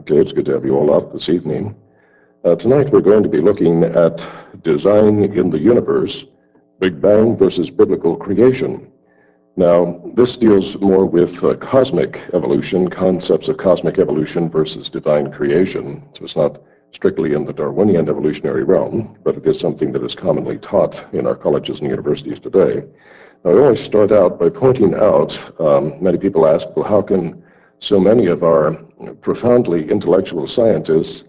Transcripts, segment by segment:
Okay, it's good to have you all up this evening. Tonight we're going to be looking at design in the universe, Big Bang versus biblical creation. Now, this deals more with cosmic evolution, concepts of cosmic evolution versus divine creation. So it's not strictly in the Darwinian evolutionary realm, but it is something that is commonly taught in our colleges and universities today. Now, I always start out by pointing out, many people ask, well, how can so many of our profoundly intellectual scientists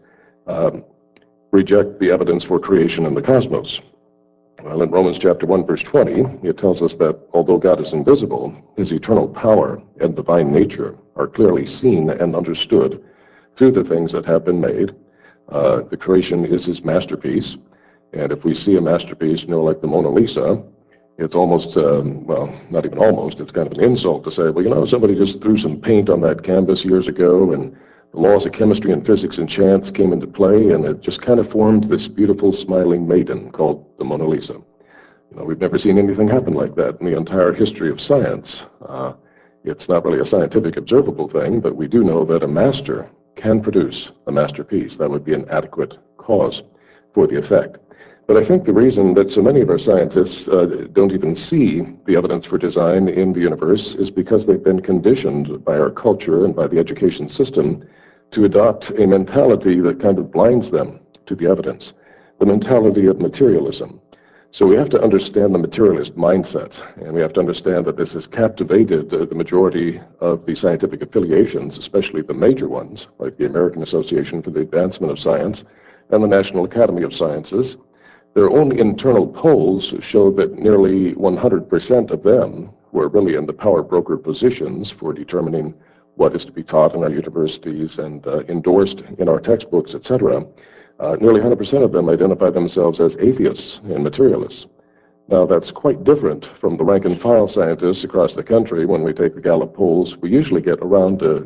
reject the evidence for creation in the cosmos? Well, in Romans chapter 1, verse 20, it tells us that although God is invisible, his eternal power and divine nature are clearly seen and understood through the things that have been made. The creation is his masterpiece. And if we see a masterpiece, like the Mona Lisa, it's almost, well, not even almost, it's kind of an insult to say, well, somebody just threw some paint on that canvas years ago, and the laws of chemistry and physics and chance came into play, and it just kind of formed this beautiful smiling maiden called the Mona Lisa. We've never seen anything happen like that in the entire history of science. It's not really a scientific observable thing, but we do know that a master can produce a masterpiece. That would be an adequate cause for the effect. But I think the reason that so many of our scientists don't even see the evidence for design in the universe is because they've been conditioned by our culture and by the education system to adopt a mentality that kind of blinds them to the evidence, the mentality of materialism. So we have to understand the materialist mindset, and we have to understand that this has captivated the majority of the scientific affiliations, especially the major ones, like the American Association for the Advancement of Science and the National Academy of Sciences. Their own internal polls show that nearly 100% of them were really in the power broker positions for determining what is to be taught in our universities and endorsed in our textbooks, etc. Nearly 100% of them identify themselves as atheists and materialists. Now, that's quite different from the rank and file scientists across the country. When we take the Gallup polls, we usually get around a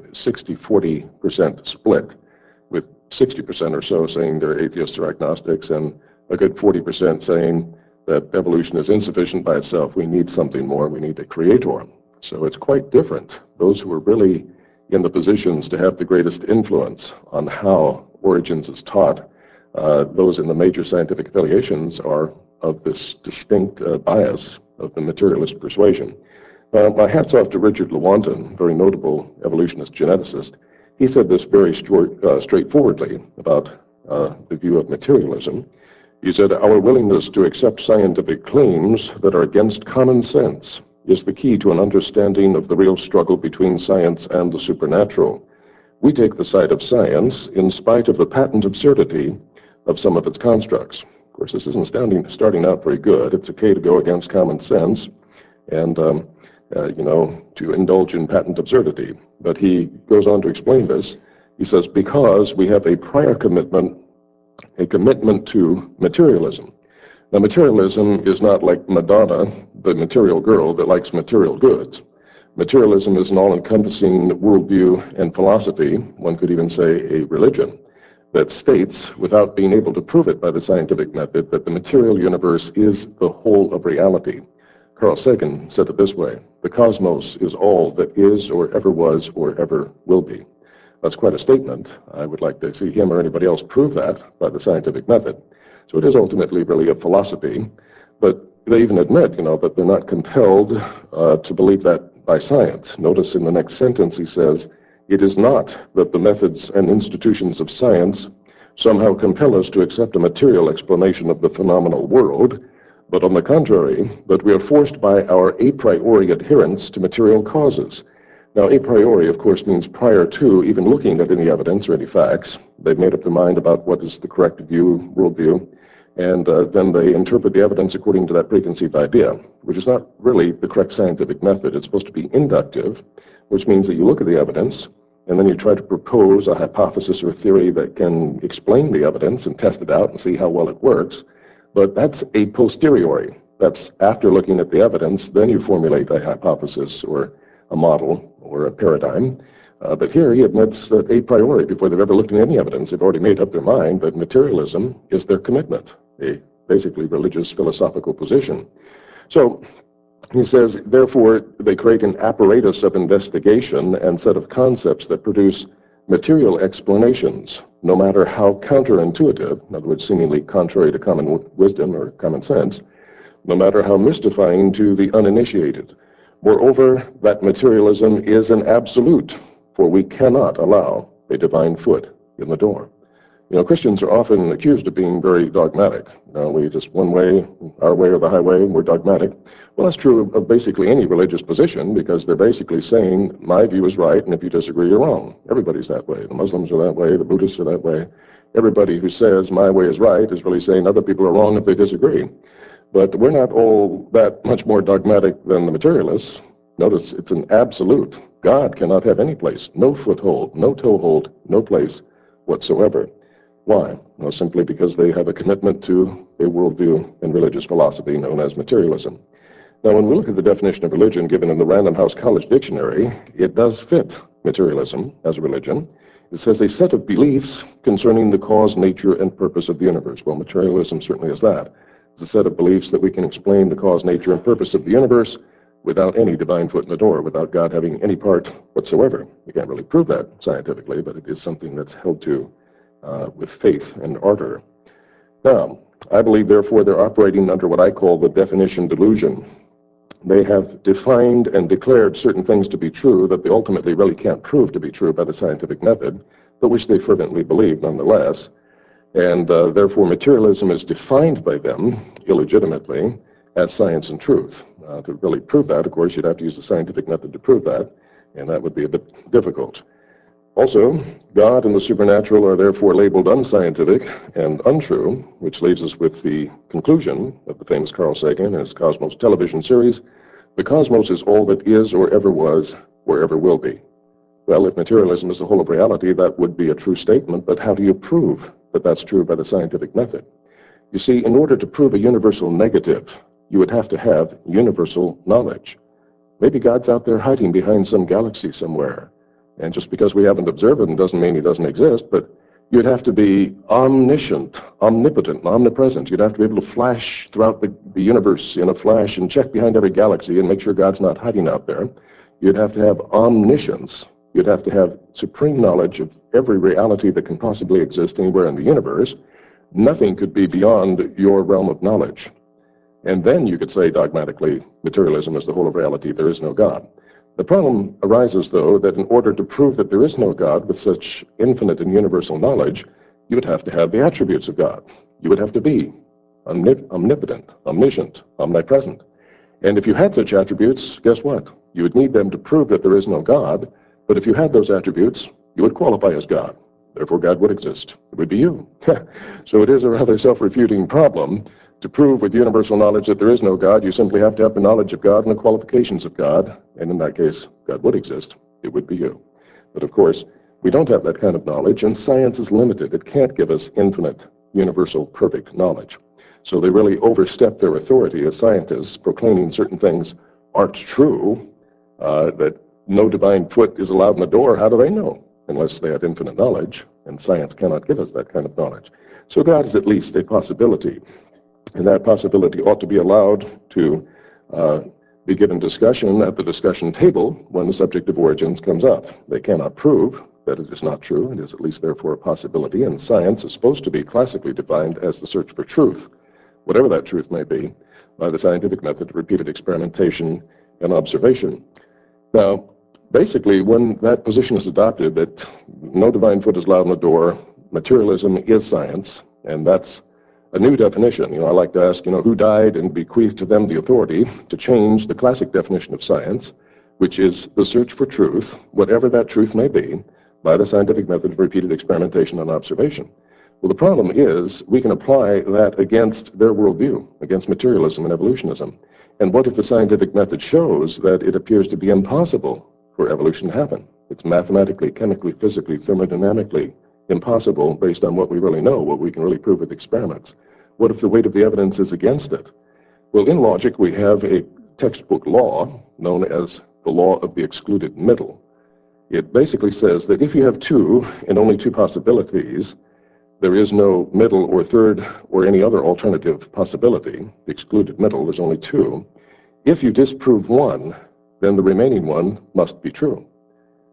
60-40% split, with 60% or so saying they're atheists or agnostics, and a good 40% saying that evolution is insufficient by itself. We need something more. We need a creator. So it's quite different. Those who are really in the positions to have the greatest influence on how origins is taught, those in the major scientific affiliations are of this distinct bias of the materialist persuasion. My hat's off to Richard Lewontin, very notable evolutionist geneticist. He said this very straightforwardly about the view of materialism. He said, "Our willingness to accept scientific claims that are against common sense is the key to an understanding of the real struggle between science and the supernatural. We take the side of science in spite of the patent absurdity of some of its constructs." Of course, this isn't starting out very good. It's okay to go against common sense and, to indulge in patent absurdity. But he goes on to explain this. He says, because we have a prior commitment to materialism. Now, materialism is not like Madonna, the material girl that likes material goods. Materialism is an all-encompassing worldview and philosophy, one could even say a religion, that states, without being able to prove it by the scientific method, that the material universe is the whole of reality. Carl Sagan said it this way: the cosmos is all that is or ever was or ever will be. That's quite a statement. I would like to see him or anybody else prove that by the scientific method. So it is ultimately really a philosophy, but they even admit, that they're not compelled to believe that by science. Notice in the next sentence he says, "It is not that the methods and institutions of science somehow compel us to accept a material explanation of the phenomenal world, but on the contrary, that we are forced by our a priori adherence to material causes." Now, a priori, of course, means prior to even looking at any evidence or any facts. They've made up their mind about what is the correct view, worldview, and then they interpret the evidence according to that preconceived idea, which is not really the correct scientific method. It's supposed to be inductive, which means that you look at the evidence, and then you try to propose a hypothesis or theory that can explain the evidence and test it out and see how well it works. But that's a posteriori. That's after looking at the evidence, then you formulate a hypothesis or a model or a paradigm. But here he admits that a priori, before they've ever looked at any evidence, they've already made up their mind that materialism is their commitment, a basically religious philosophical position. So he says, therefore, they create an apparatus of investigation and set of concepts that produce material explanations, no matter how counterintuitive, in other words, seemingly contrary to common wisdom or common sense, no matter how mystifying to the uninitiated. Moreover, that materialism is an absolute, for we cannot allow a divine foot in the door. Christians are often accused of being very dogmatic. We just one way, our way or the highway, and we're dogmatic. Well, that's true of basically any religious position, because they're basically saying, my view is right, and if you disagree, you're wrong. Everybody's that way. The Muslims are that way, the Buddhists are that way. Everybody who says my way is right is really saying other people are wrong if they disagree. But we're not all that much more dogmatic than the materialists. Notice it's an absolute. God cannot have any place, no foothold, no toehold, no place whatsoever. Why? Well, simply because they have a commitment to a worldview and religious philosophy known as materialism. Now, when we look at the definition of religion given in the Random House College Dictionary, it does fit materialism as a religion. It says a set of beliefs concerning the cause, nature, and purpose of the universe. Well, materialism certainly is that. It's a set of beliefs that we can explain the cause, nature, and purpose of the universe without any divine foot in the door, without God having any part whatsoever. We can't really prove that scientifically, but it is something that's held to with faith and ardor. Now, I believe, therefore, they're operating under what I call the definition delusion. They have defined and declared certain things to be true that they ultimately really can't prove to be true by the scientific method, but which they fervently believe nonetheless. And therefore, materialism is defined by them illegitimately as science and truth. To really prove that, of course, you'd have to use the scientific method to prove that, and that would be a bit difficult. Also, God and the supernatural are therefore labeled unscientific and untrue, which leaves us with the conclusion of the famous Carl Sagan and his Cosmos television series: the cosmos is all that is or ever was or ever will be. Well, if materialism is the whole of reality, that would be a true statement, but how do you prove that that's true by the scientific method? You see, in order to prove a universal negative, you would have to have universal knowledge. Maybe God's out there hiding behind some galaxy somewhere. And just because we haven't observed him doesn't mean he doesn't exist, but you'd have to be omniscient, omnipotent, and omnipresent. You'd have to be able to flash throughout the universe in a flash and check behind every galaxy and make sure God's not hiding out there. You'd have to have omniscience. You'd have to have supreme knowledge of every reality that can possibly exist anywhere in the universe. Nothing could be beyond your realm of knowledge. And then you could say dogmatically, materialism is the whole of reality, there is no God. The problem arises, though, that in order to prove that there is no God with such infinite and universal knowledge, you would have to have the attributes of God. You would have to be omnipotent, omniscient, omnipresent. And if you had such attributes, guess what? You would need them to prove that there is no God, but if you had those attributes, you would qualify as God. Therefore, God would exist. It would be you. So it is a rather self-refuting problem. To prove with universal knowledge that there is no God, you simply have to have the knowledge of God and the qualifications of God, and in that case, God would exist. It would be you. But of course, we don't have that kind of knowledge, and science is limited. It can't give us infinite, universal, perfect knowledge. So they really overstep their authority as scientists, proclaiming certain things aren't true, that no divine foot is allowed in the door. How do they know? Unless they have infinite knowledge, and science cannot give us that kind of knowledge. So God is at least a possibility. And that possibility ought to be allowed to be given discussion at the discussion table when the subject of origins comes up. They cannot prove that it is not true. It is at least therefore a possibility, and science is supposed to be classically defined as the search for truth, whatever that truth may be, by the scientific method of repeated experimentation and observation. Now, basically, when that position is adopted, that no divine foot is allowed in the door, materialism is science, and that's a new definition. I like to ask, who died and bequeathed to them the authority to change the classic definition of science, which is the search for truth, whatever that truth may be, by the scientific method of repeated experimentation and observation. Well, the problem is we can apply that against their worldview, against materialism and evolutionism. And what if the scientific method shows that it appears to be impossible for evolution to happen? It's mathematically, chemically, physically, thermodynamically impossible based on what we really know, what we can really prove with experiments. What if the weight of the evidence is against it? Well, in logic, we have a textbook law known as the law of the excluded middle. It basically says that if you have two and only two possibilities, there is no middle or third or any other alternative possibility. The excluded middle, there's only two. If you disprove one, then the remaining one must be true.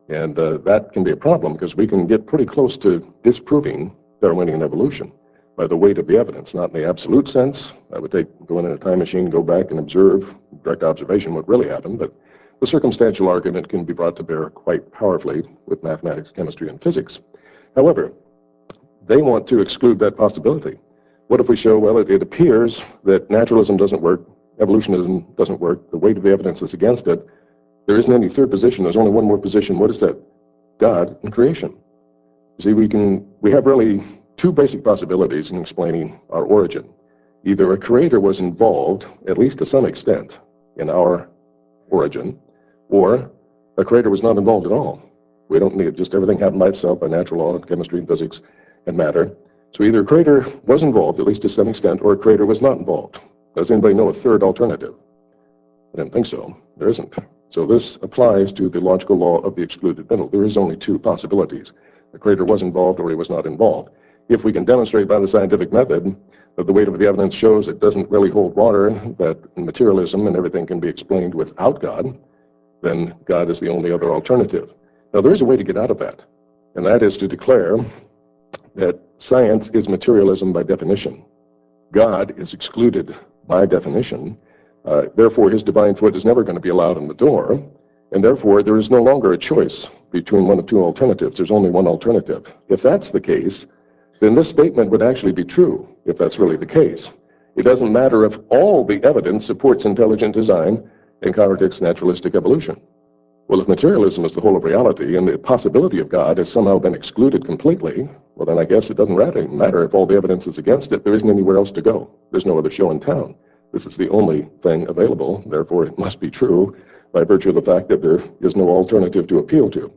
And that can be a problem because we can get pretty close to disproving Darwinian evolution by the weight of the evidence, not in the absolute sense. I would go in a time machine, go back and observe, direct observation, what really happened, but the circumstantial argument can be brought to bear quite powerfully with mathematics, chemistry, and physics. However, they want to exclude that possibility. What if we show, well, it appears that naturalism doesn't work, evolutionism doesn't work, the weight of the evidence is against it, there isn't any third position, there's only one more position. What is that? God and creation. You see, we have really two basic possibilities in explaining our origin. Either a creator was involved, at least to some extent, in our origin, or a creator was not involved at all. We don't need it, just everything happened by itself by natural law and chemistry and physics and matter. So either a creator was involved, at least to some extent, or a creator was not involved. Does anybody know a third alternative? I didn't think so. There isn't. So this applies to the logical law of the excluded middle. There is only two possibilities. The creator was involved or he was not involved. If we can demonstrate by the scientific method that the weight of the evidence shows it doesn't really hold water, that materialism and everything can be explained without God, then God is the only other alternative. Now, there is a way to get out of that, and that is to declare that science is materialism by definition. God is excluded by definition. Therefore, his divine foot is never going to be allowed in the door, and therefore there is no longer a choice between one of two alternatives. There's only one alternative. If that's the case, then this statement would actually be true, if that's really the case. It doesn't matter if all the evidence supports intelligent design and contradicts naturalistic evolution. Well, if materialism is the whole of reality and the possibility of God has somehow been excluded completely, well, then I guess it doesn't matter if all the evidence is against it. There isn't anywhere else to go. There's no other show in town. This is the only thing available. Therefore, it must be true by virtue of the fact that there is no alternative to appeal to.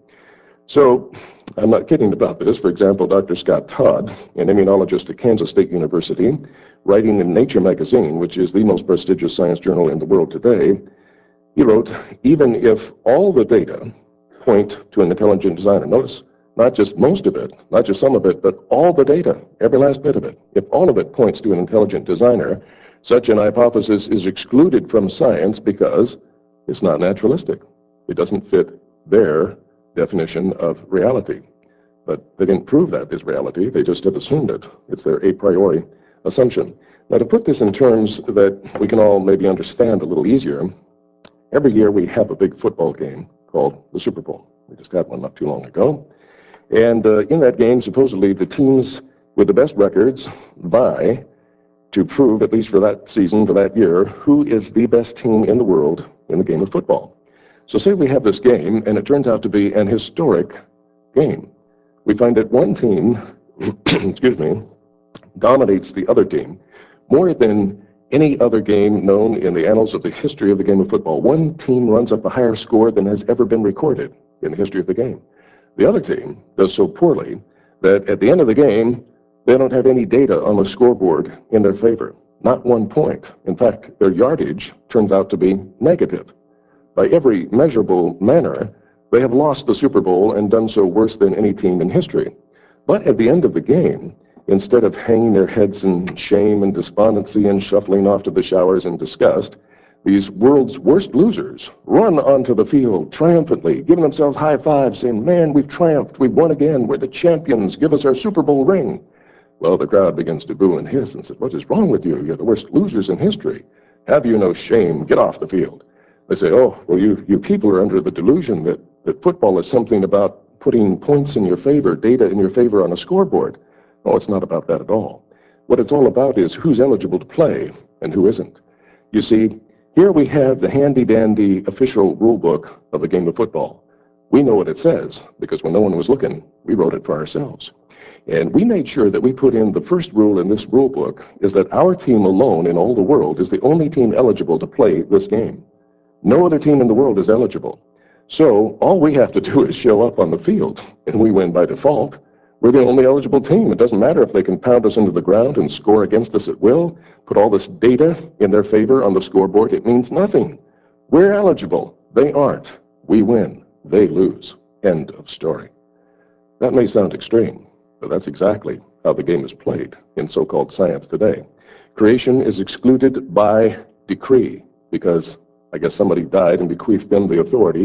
So I'm not kidding about this. For example, Dr. Scott Todd, an immunologist at Kansas State University, writing in Nature magazine, which is the most prestigious science journal in the world today, he wrote, even if all the data point to an intelligent designer, notice, not just most of it, not just some of it, but all the data, every last bit of it, if all of it points to an intelligent designer, such an hypothesis is excluded from science because it's not naturalistic. It doesn't fit their definition of reality. But they didn't prove that is reality. They just have assumed it. It's their a priori assumption. Now, to put this in terms that we can all maybe understand a little easier, every year we have a big football game called the Super Bowl. We just had one not too long ago. And in that game, supposedly the teams with the best records vie to prove, at least for that season, for that year, who is the best team in the world in the game of football. So say we have this game, and it turns out to be an historic game. We find that one team, excuse me, dominates the other team more than any other game known in the annals of the history of the game of football. One team runs up a higher score than has ever been recorded in the history of the game. The other team does so poorly that at the end of the game, they don't have any data on the scoreboard in their favor. Not 1 point. In fact, their yardage turns out to be negative. By every measurable manner, they have lost the Super Bowl and done so worse than any team in history. But at the end of the game, instead of hanging their heads in shame and despondency and shuffling off to the showers in disgust, these world's worst losers run onto the field triumphantly, giving themselves high fives, saying, man, we've triumphed, we've won again, we're the champions, give us our Super Bowl ring. Well, the crowd begins to boo and hiss and says, what is wrong with you? You're the worst losers in history. Have you no shame? Get off the field. They say, oh, well, you people are under the delusion that football is something about putting points in your favor, data in your favor on a scoreboard. Oh, it's not about that at all. What it's all about is who's eligible to play and who isn't. You see, here we have the handy-dandy official rule book of the game of football. We know what it says because when no one was looking, we wrote it for ourselves. And we made sure that we put in the first rule in this rule book is that our team alone in all the world is the only team eligible to play this game. No other team in the world is eligible. So all we have to do is show up on the field, and we win by default. We're the only eligible team. It doesn't matter if they can pound us into the ground and score against us at will, put all this data in their favor on the scoreboard. It means nothing. We're eligible. They aren't. We win. They lose. End of story. That may sound extreme, but that's exactly how the game is played in so-called science today. Creation is excluded by decree because I guess somebody died and bequeathed them the authority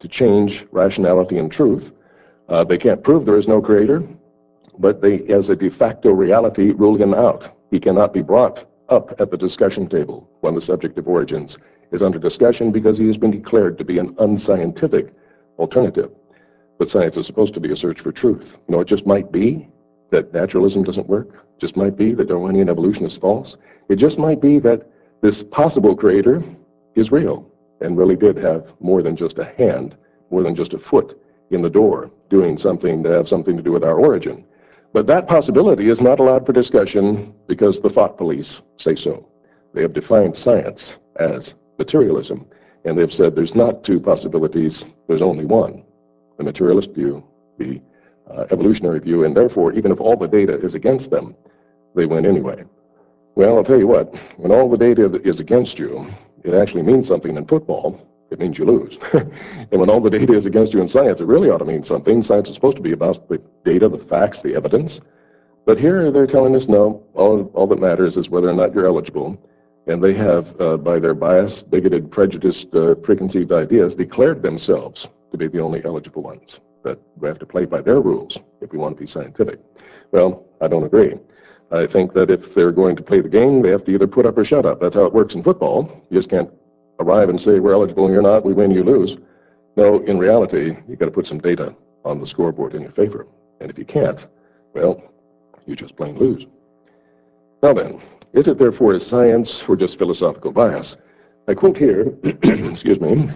to change rationality and truth. They can't prove there is no creator, but they, as a de facto reality, rule him out. He cannot be brought up at the discussion table when the subject of origins is under discussion because he has been declared to be an unscientific alternative. But science is supposed to be a search for truth. You know, it just might be that naturalism doesn't work. It just might be that Darwinian evolution is false. It just might be that this possible creator is real and really did have more than just a hand, more than just a foot in the door, doing something to have something to do with our origin. But that possibility is not allowed for discussion because the thought police say so. They have defined science as materialism, and they've said there's not two possibilities, there's only one. The materialist view, the evolutionary view, and therefore, even if all the data is against them, they win anyway. Well, I'll tell you what, when all the data is against you, it actually means something in football. It means you lose. And when all the data is against you in science, it really ought to mean something. Science is supposed to be about the data, the facts, the evidence. But here they're telling us, no, all that matters is whether or not you're eligible. And they have, by their biased, bigoted, prejudiced, preconceived ideas, declared themselves to be the only eligible ones, that we have to play by their rules if we want to be scientific. Well, I don't agree. I think that if they're going to play the game, they have to either put up or shut up. That's how it works in football. You just can't arrive and say, we're eligible and you're not, we win, you lose. No, in reality, you've got to put some data on the scoreboard in your favor. And if you can't, well, you just plain lose. Now then, is it therefore a science or just philosophical bias? I quote here, excuse me,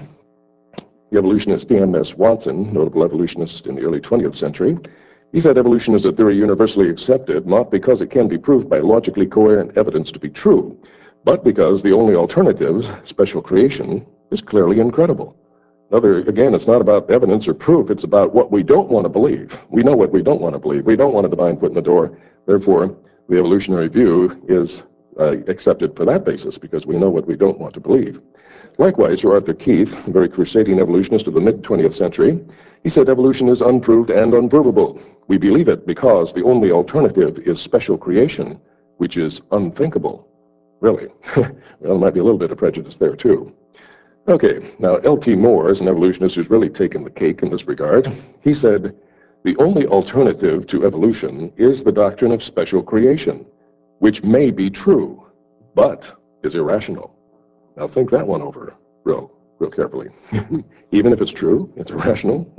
the evolutionist D.M.S. Watson, notable evolutionist in the early 20th century. He said evolution is a theory universally accepted, not because it can be proved by logically coherent evidence to be true, but because the only alternative, special creation, is clearly incredible. Again, it's not about evidence or proof, it's about what we don't want to believe. We know what we don't want to believe. We don't want a divine foot in the door. Therefore, the evolutionary view is accepted for that basis, because we know what we don't want to believe. Likewise, Sir Arthur Keith, a very crusading evolutionist of the mid-20th century, he said evolution is unproved and unprovable. We believe it because the only alternative is special creation, which is unthinkable. Really? Well, there might be a little bit of prejudice there, too. Okay, now L.T. Moore is an evolutionist who's really taken the cake in this regard. He said, the only alternative to evolution is the doctrine of special creation, which may be true, but is irrational. Now think that one over real carefully. Even if it's true, it's irrational.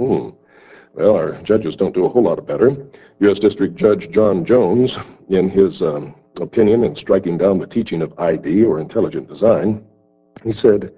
Well, our judges don't do a whole lot of better. U.S. District Judge John Jones, in his opinion in striking down the teaching of ID, or intelligent design, he said,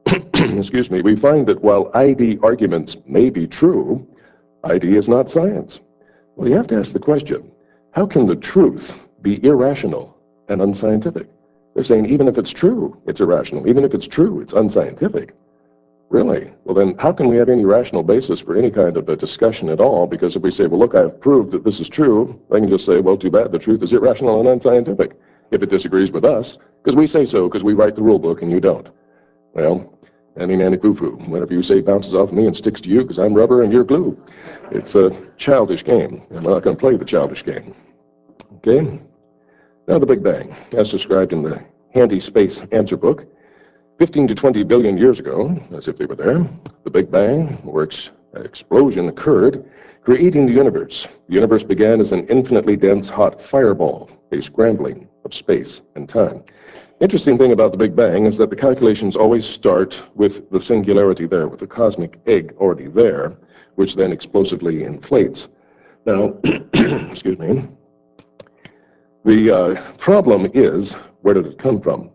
excuse me, we find that while ID arguments may be true, ID is not science. Well, you have to ask the question, how can the truth be irrational and unscientific? They're saying even if it's true, it's irrational. Even if it's true, it's unscientific. Really? Well, then how can we have any rational basis for any kind of a discussion at all? Because if we say, well, look, I've proved that this is true, they can just say, well, too bad, the truth is irrational and unscientific, if it disagrees with us, because we say so, because we write the rule book and you don't. Well, nanny foo-foo. Whatever you say bounces off me and sticks to you because I'm rubber and you're glue. It's a childish game, and we're not going to play the childish game. Okay? Now the Big Bang, as described in the Handy Space Answer Book. 15 to 20 billion years ago, as if they were there, the Big Bang, or explosion, occurred, creating the universe. The universe began as an infinitely dense, hot fireball, a scrambling of space and time. Interesting thing about the Big Bang is that the calculations always start with the singularity there, with the cosmic egg already there, which then explosively inflates. Now, excuse me, the problem is, where did it come from?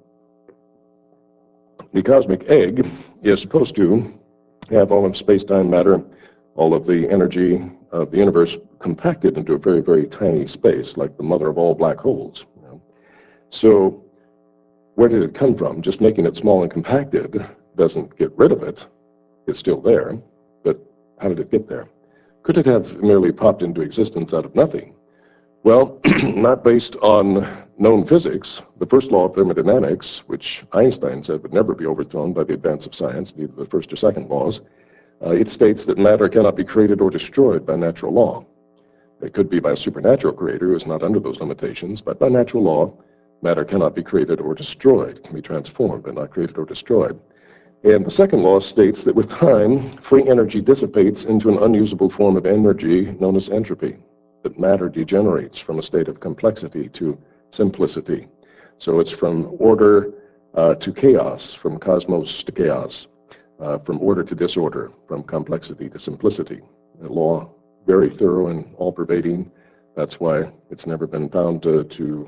The cosmic egg is supposed to have all of space-time matter, all of the energy of the universe compacted into a very, very tiny space, like the mother of all black holes. So where did it come from? Just making it small and compacted doesn't get rid of it. It's still there, but how did it get there? Could it have merely popped into existence out of nothing? Well, not based on known physics. The first law of thermodynamics, which Einstein said would never be overthrown by the advance of science, neither the first or second laws, it states that matter cannot be created or destroyed by natural law. It could be by a supernatural creator who is not under those limitations, but by natural law, matter cannot be created or destroyed. It can be transformed, but not created or destroyed. And the second law states that with time, free energy dissipates into an unusable form of energy known as entropy, that matter degenerates from a state of complexity to simplicity. So it's from order to chaos, from cosmos to chaos, from order to disorder, from complexity to simplicity. A law very thorough and all-pervading. That's why it's never been found to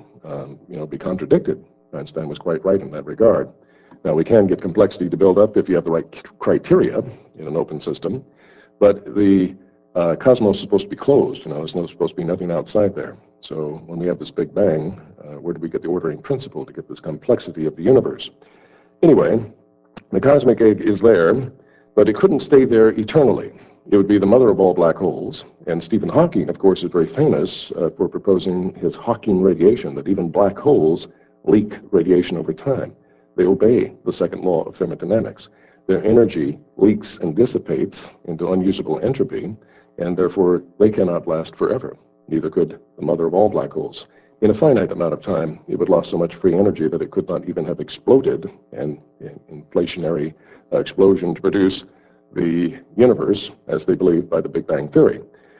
be contradicted. Einstein was quite right in that regard. Now, we can get complexity to build up if you have the right criteria in an open system, but the cosmos is supposed to be closed. There's no supposed to be nothing outside there. So when we have this Big Bang, where do we get the ordering principle to get this complexity of the universe? Anyway, the cosmic egg is there, but it couldn't stay there eternally. It would be the mother of all black holes. And Stephen Hawking, of course, is very famous for proposing his Hawking radiation, that even black holes leak radiation over time. They obey the second law of thermodynamics. Their energy leaks and dissipates into unusable entropy, and therefore they cannot last forever. Neither could the mother of all black holes. In a finite amount of time, it would lose so much free energy that it could not even have exploded, and inflationary explosion to produce the universe, as they believe by the Big Bang Theory.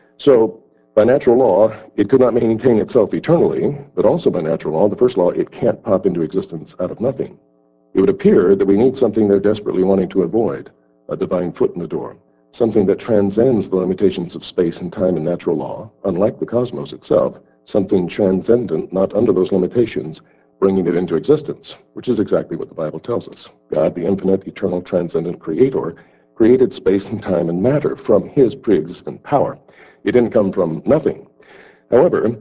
So by natural law, it could not maintain itself eternally, but also by natural law, the first law, it can't pop into existence out of nothing. It would appear that we need something they're desperately wanting to avoid, a divine foot in the door, something that transcends the limitations of space and time and natural law, unlike the cosmos itself, something transcendent, not under those limitations, bringing it into existence, which is exactly what the Bible tells us. God, the infinite, eternal, transcendent creator, created space and time and matter from his pre-existent power. It didn't come from nothing. However,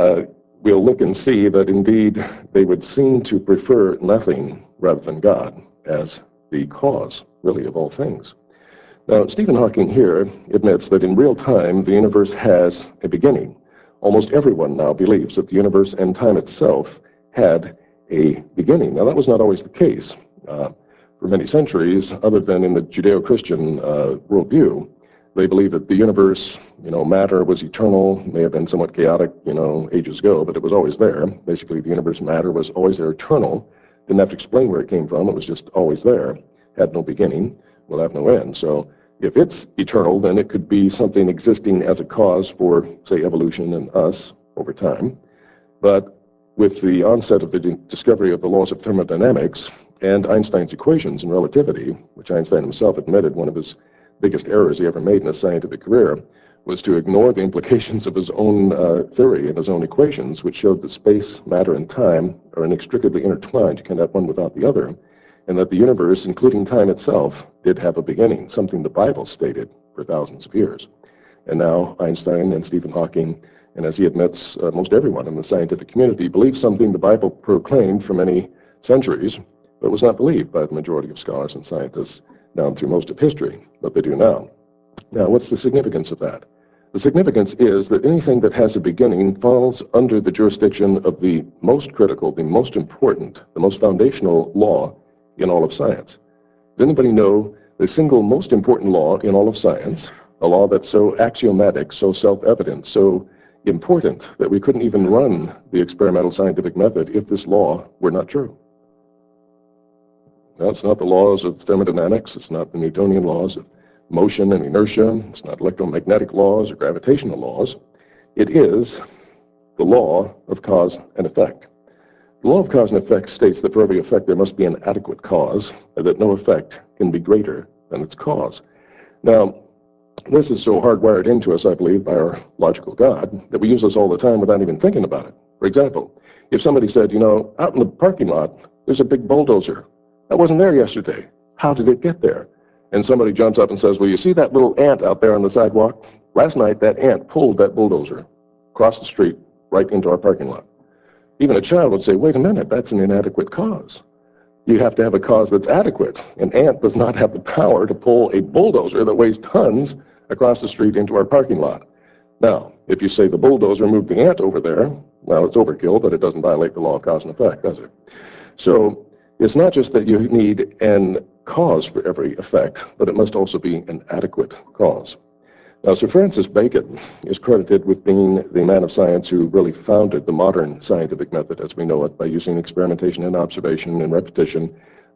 we'll look and see that indeed they would seem to prefer nothing rather than God as the cause, really, of all things. Now, Stephen Hawking here admits that in real time, the universe has a beginning. Almost everyone now believes that the universe and time itself had a beginning. Now, that was not always the case. For many centuries, other than in the Judeo-Christian worldview, they believed that the universe, matter was eternal, may have been somewhat chaotic, ages ago, but it was always there. Basically, the universe matter was always there, eternal. Didn't have to explain where it came from. It was just always there. Had no beginning, will have no end. So if it's eternal, then it could be something existing as a cause for, say, evolution and us over time. But with the onset of the discovery of the laws of thermodynamics and Einstein's equations in relativity, which Einstein himself admitted one of his biggest errors he ever made in his scientific career, was to ignore the implications of his own theory and his own equations, which showed that space, matter, and time are inextricably intertwined. You can't have one without the other, and that the universe, including time itself, did have a beginning, something the Bible stated for thousands of years. And now Einstein and Stephen Hawking, and as he admits, most everyone in the scientific community believes something the Bible proclaimed for many centuries, but was not believed by the majority of scholars and scientists down through most of history, but they do now. Now, what's the significance of that? The significance is that anything that has a beginning falls under the jurisdiction of the most critical, the most important, the most foundational law in all of science. Does anybody know the single most important law in all of science, a law that's so axiomatic, so self-evident, so important that we couldn't even run the experimental scientific method if this law were not true? Now, it's not the laws of thermodynamics, it's not the Newtonian laws of motion and inertia, it's not electromagnetic laws or gravitational laws. It is the law of cause and effect. The law of cause and effect states that for every effect there must be an adequate cause, and that no effect can be greater than its cause. Now, this is so hardwired into us, I believe, by our logical God, that we use this all the time without even thinking about it. For example, if somebody said, out in the parking lot, there's a big bulldozer. That wasn't there yesterday. How did it get there? And somebody jumps up and says, well, you see that little ant out there on the sidewalk? Last night, that ant pulled that bulldozer across the street right into our parking lot. Even a child would say, wait a minute, that's an inadequate cause. You have to have a cause that's adequate. An ant does not have the power to pull a bulldozer that weighs tons across the street into our parking lot. Now, if you say the bulldozer moved the ant over there, well, it's overkill, but it doesn't violate the law of cause and effect, does it? So it's not just that you need an cause for every effect, but it must also be an adequate cause. Now, Sir Francis Bacon is credited with being the man of science who really founded the modern scientific method as we know it by using experimentation and observation and repetition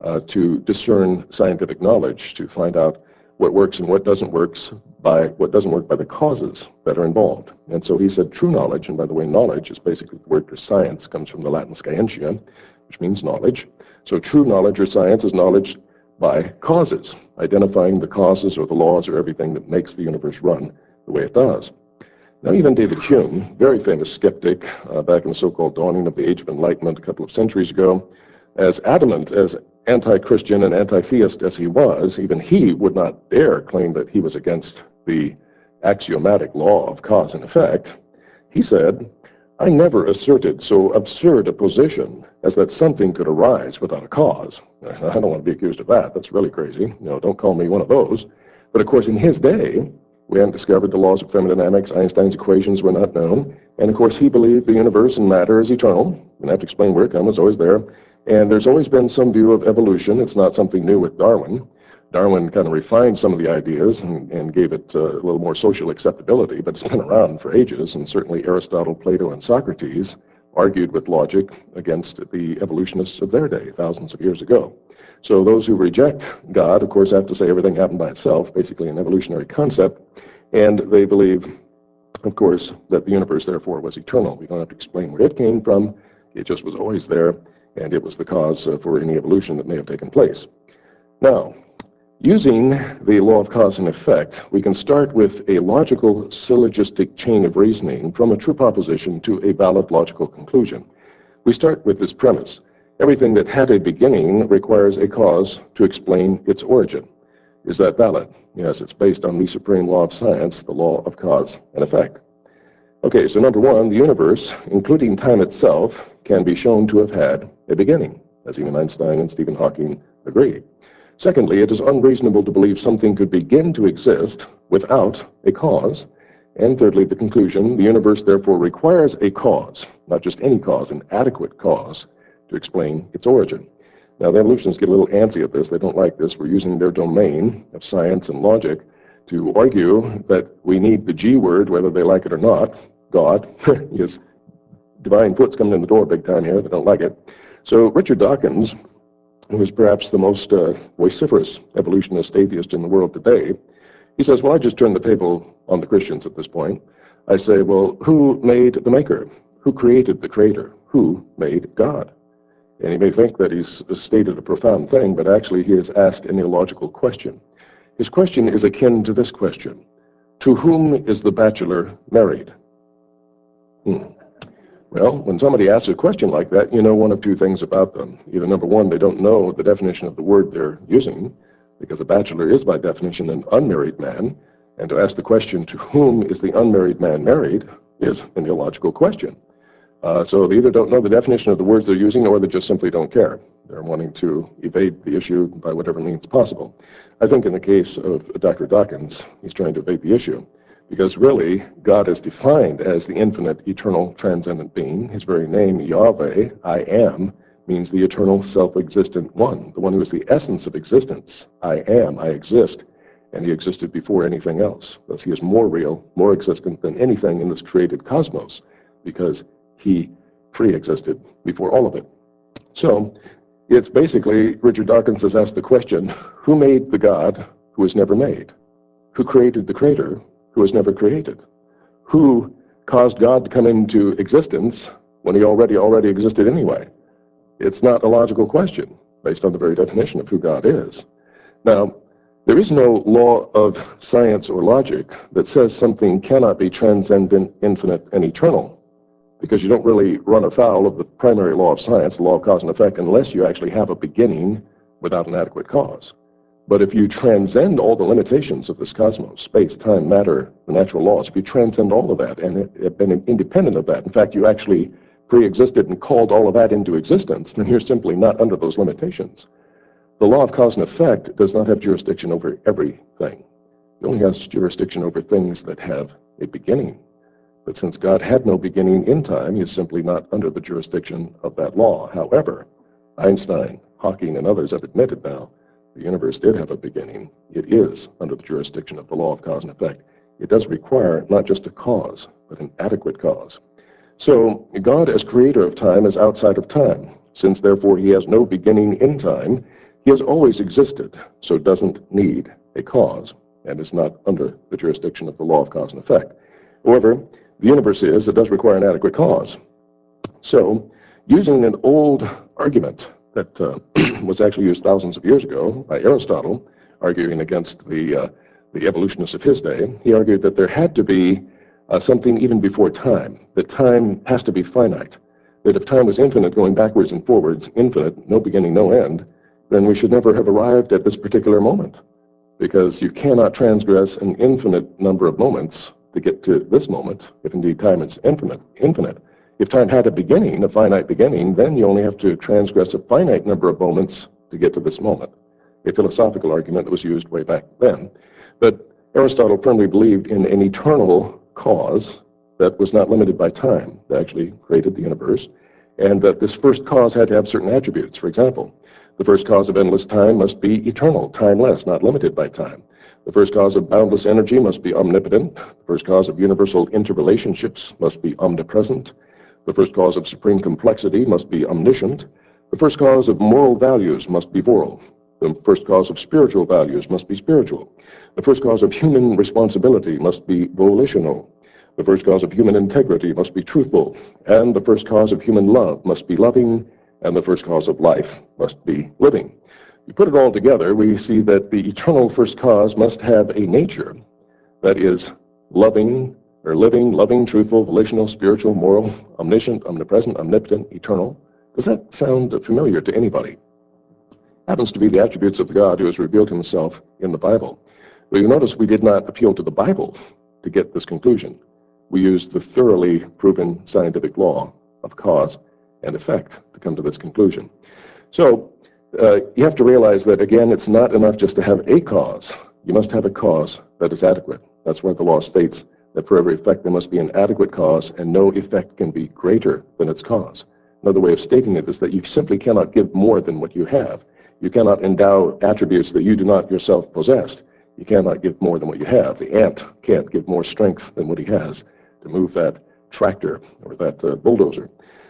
to discern scientific knowledge, to find out what works and what doesn't work by the causes that are involved. And so he said true knowledge, and by the way, knowledge is basically the word for science, comes from the Latin scientia, which means knowledge. So true knowledge or science is knowledge by causes, identifying the causes or the laws or everything that makes the universe run the way it does. Now, even David Hume, very famous skeptic back in the so-called dawning of the Age of Enlightenment a couple of centuries ago, as adamant as anti-Christian and anti-theist as he was, even he would not dare claim that he was against the axiomatic law of cause and effect. He said, "I never asserted so absurd a position as that something could arise without a cause." I don't want to be accused of that. That's really crazy. Don't call me one of those. But of course, in his day, we hadn't discovered the laws of thermodynamics. Einstein's equations were not known. And of course, he believed the universe and matter is eternal. We don't have to explain where it comes. It's always there. And there's always been some view of evolution. It's not something new with Darwin. Darwin kind of refined some of the ideas and gave it a little more social acceptability, but it's been around for ages. And certainly Aristotle, Plato, and Socrates argued with logic against the evolutionists of their day, thousands of years ago. So those who reject God, of course, have to say everything happened by itself, basically an evolutionary concept. And they believe, of course, that the universe, therefore, was eternal. We don't have to explain where it came from. It just was always there, and it was the cause for any evolution that may have taken place. Now, using the law of cause and effect, we can start with a logical syllogistic chain of reasoning from a true proposition to a valid logical conclusion. We start with this premise. Everything that had a beginning requires a cause to explain its origin. Is that valid? Yes, it's based on the supreme law of science, the law of cause and effect. Okay, so number one, the universe, including time itself, can be shown to have had a beginning, as even Einstein and Stephen Hawking agree. Secondly, it is unreasonable to believe something could begin to exist without a cause. And thirdly, the conclusion, the universe therefore requires a cause, not just any cause, an adequate cause, to explain its origin. Now, the evolutionists get a little antsy at this. They don't like this. We're using their domain of science and logic to argue that we need the G word, whether they like it or not. God, his divine foot's coming in the door big time here. They don't like it. So Richard Dawkins, who is perhaps the most vociferous evolutionist atheist in the world today, he says, well, I just turn the table on the Christians at this point. I say, well, who made the maker? Who created the creator? Who made God? And he may think that he's stated a profound thing, but actually he has asked an illogical question. His question is akin to this question. To whom is the bachelor married? Well, when somebody asks a question like that, you know one of two things about them. Either number one, they don't know the definition of the word they're using, because a bachelor is by definition an unmarried man, and to ask the question, to whom is the unmarried man married, is an illogical question. So they either don't know the definition of the words they're using, or they just simply don't care. They're wanting to evade the issue by whatever means possible. I think in the case of Dr. Dawkins, he's trying to evade the issue, because really, God is defined as the infinite, eternal, transcendent being. His very name, Yahweh, I am, means the eternal, self-existent one, the one who is the essence of existence. I am, I exist, and he existed before anything else. Thus, he is more real, more existent than anything in this created cosmos, because he pre-existed before all of it. So it's basically, Richard Dawkins has asked the question, who made the God who was never made? Who created the creator who was never created? Who caused God to come into existence when he already existed anyway? It's not a logical question based on the very definition of who God is. Now, there is no law of science or logic that says something cannot be transcendent, infinite, and eternal, because you don't really run afoul of the primary law of science, the law of cause and effect, unless you actually have a beginning without an adequate cause. But if you transcend all the limitations of this cosmos, space, time, matter, the natural laws, if you transcend all of that and have been independent of that, in fact, you actually pre-existed and called all of that into existence, then you're simply not under those limitations. The law of cause and effect does not have jurisdiction over everything. It only has jurisdiction over things that have a beginning. But since God had no beginning in time, he is simply not under the jurisdiction of that law. However, Einstein, Hawking, and others have admitted now the universe did have a beginning. It is under the jurisdiction of the law of cause and effect. It does require not just a cause, but an adequate cause. So God, as creator of time, is outside of time. Since, therefore, he has no beginning in time, He has always existed, so doesn't need a cause, and is not under the jurisdiction of the law of cause and effect. However, the universe is, it does require an adequate cause. So, using an old argument that was actually used thousands of years ago by Aristotle, arguing against the evolutionists of his day, he argued that there had to be something even before time, that time has to be finite, that if time was infinite, going backwards and forwards, infinite, no beginning, no end, then we should never have arrived at this particular moment, because you cannot transgress an infinite number of moments to get to this moment, if indeed time is infinite. If time had a beginning, a finite beginning, then you only have to transgress a finite number of moments to get to this moment. A philosophical argument that was used way back then. But Aristotle firmly believed in an eternal cause that was not limited by time, that actually created the universe, and that this first cause had to have certain attributes. For example, the first cause of endless time must be eternal, timeless, not limited by time. The first cause of boundless energy must be omnipotent. The first cause of universal interrelationships must be omnipresent. The first cause of supreme complexity must be omniscient. The first cause of moral values must be moral. The first cause of spiritual values must be spiritual. The first cause of human responsibility must be volitional. The first cause of human integrity must be truthful. And the first cause of human love must be loving. And the first cause of life must be living. You put it all together, we see that the eternal first cause must have a nature that is loving, or living, loving, truthful, volitional, spiritual, moral, omniscient, omnipresent, omnipotent, eternal. Does that sound familiar to anybody? Happens to be the attributes of the God who has revealed himself in the Bible. But you notice we did not appeal to the Bible to get this conclusion. We used the thoroughly proven scientific law of cause and effect to come to this conclusion. So you have to realize that, again, it's not enough just to have a cause. You must have a cause that is adequate. That's why the law states that for every effect there must be an adequate cause, and no effect can be greater than its cause. Another way of stating it is that you simply cannot give more than what you have. You cannot endow attributes that you do not yourself possess. You cannot give more than what you have. The ant can't give more strength than what he has to move that tractor or that bulldozer.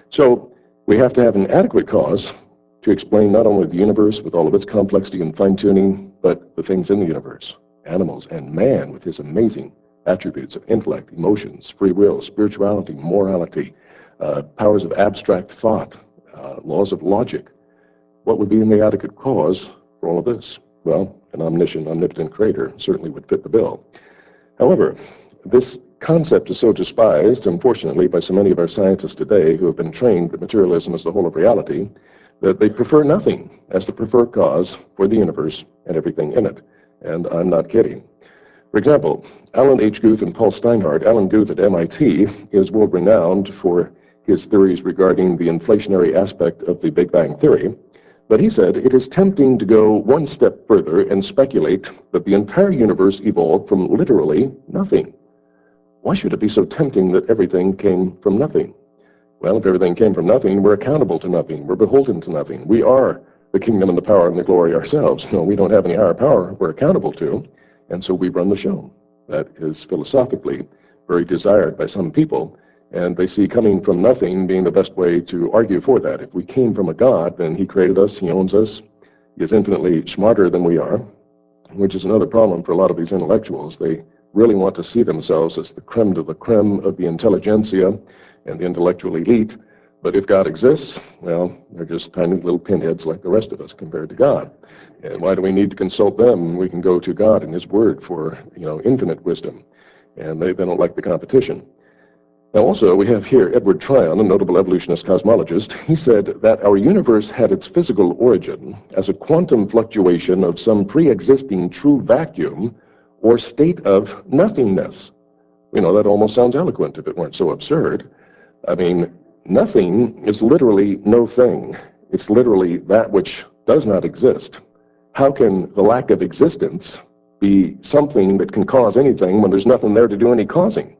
So we have to have an adequate cause to explain not only the universe with all of its complexity and fine-tuning, but the things in the universe, animals, and man with his amazing attributes of intellect, emotions, free will, spirituality, morality, powers of abstract thought, laws of logic. What would be in the adequate cause for all of this? Well, an omniscient, omnipotent creator certainly would fit the bill. However, this concept is so despised, unfortunately, by so many of our scientists today who have been trained that materialism is the whole of reality, that they prefer nothing as the preferred cause for the universe and everything in it. And I'm not kidding. For example, Alan H. Guth and Paul Steinhardt. Alan Guth at MIT is world-renowned for his theories regarding the inflationary aspect of the Big Bang Theory. But he said, it is tempting to go one step further and speculate that the entire universe evolved from literally nothing. Why should it be so tempting that everything came from nothing? Well, if everything came from nothing, we're accountable to nothing. We're beholden to nothing. We are the kingdom and the power and the glory ourselves. No, we don't have any higher power we're accountable to, and so we run the show. That is philosophically very desired by some people, and they see coming from nothing being the best way to argue for that. If we came from a God, then he created us, he owns us, he is infinitely smarter than we are, which is another problem for a lot of these intellectuals. They really want to see themselves as the creme de la creme of the intelligentsia and the intellectual elite. But if God exists, well, they're just tiny little pinheads like the rest of us compared to God. And why do we need to consult them? We can go to God and his word for, infinite wisdom. And they don't like the competition. Now also, we have here Edward Tryon, a notable evolutionist cosmologist. He said that our universe had its physical origin as a quantum fluctuation of some pre-existing true vacuum or state of nothingness. That almost sounds eloquent if it weren't so absurd. I mean, nothing is literally no thing. It's literally that which does not exist. How can the lack of existence be something that can cause anything when there's nothing there to do any causing?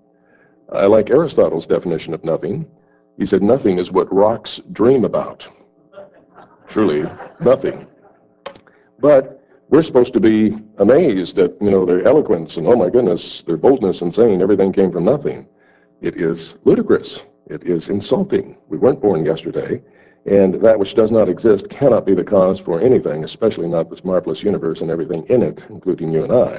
I like Aristotle's definition of nothing. He said nothing is what rocks dream about. Truly, nothing. But we're supposed to be amazed at, their eloquence and, oh my goodness, their boldness in saying everything came from nothing. It is ludicrous. It is insulting. We weren't born yesterday, And that which does not exist cannot be the cause for anything, especially not this marvelous universe and everything in it, including you and I.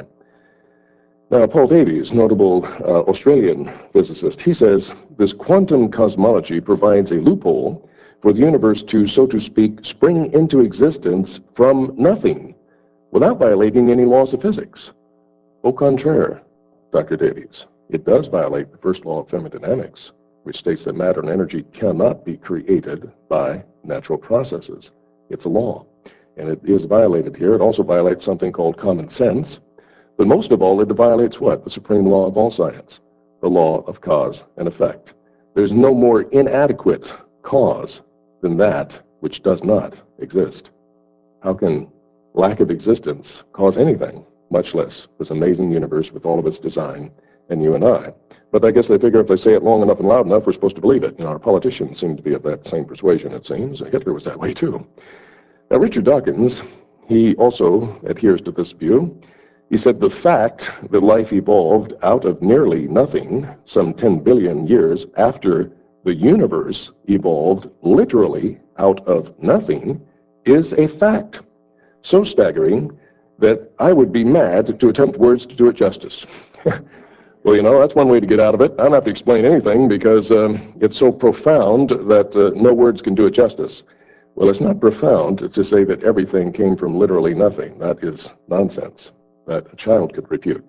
Now, Paul Davies, notable Australian physicist, he says this quantum cosmology provides a loophole for the universe to, so to speak, spring into existence from nothing without violating any laws of physics. Au contraire, Dr. Davies, it does violate the first law of thermodynamics, which states that matter and energy cannot be created by natural processes. It's a law, and it is violated here. It also violates something called common sense, but most of all, it violates what? The supreme law of all science, the law of cause and effect. There's no more inadequate cause than that which does not exist. How can lack of existence cause anything, much less this amazing universe with all of its design and you and I? But I guess they figure if they say it long enough and loud enough, we're supposed to believe it. Our politicians seem to be of that same persuasion, it seems. Hitler was that way, too. Now, Richard Dawkins, he also adheres to this view. He said the fact that life evolved out of nearly nothing some 10 billion years after the universe evolved literally out of nothing is a fact so staggering that I would be mad to attempt words to do it justice. Well, that's one way to get out of it. I don't have to explain anything because it's so profound that no words can do it justice. Well, it's not profound to say that everything came from literally nothing. That is nonsense that a child could refute.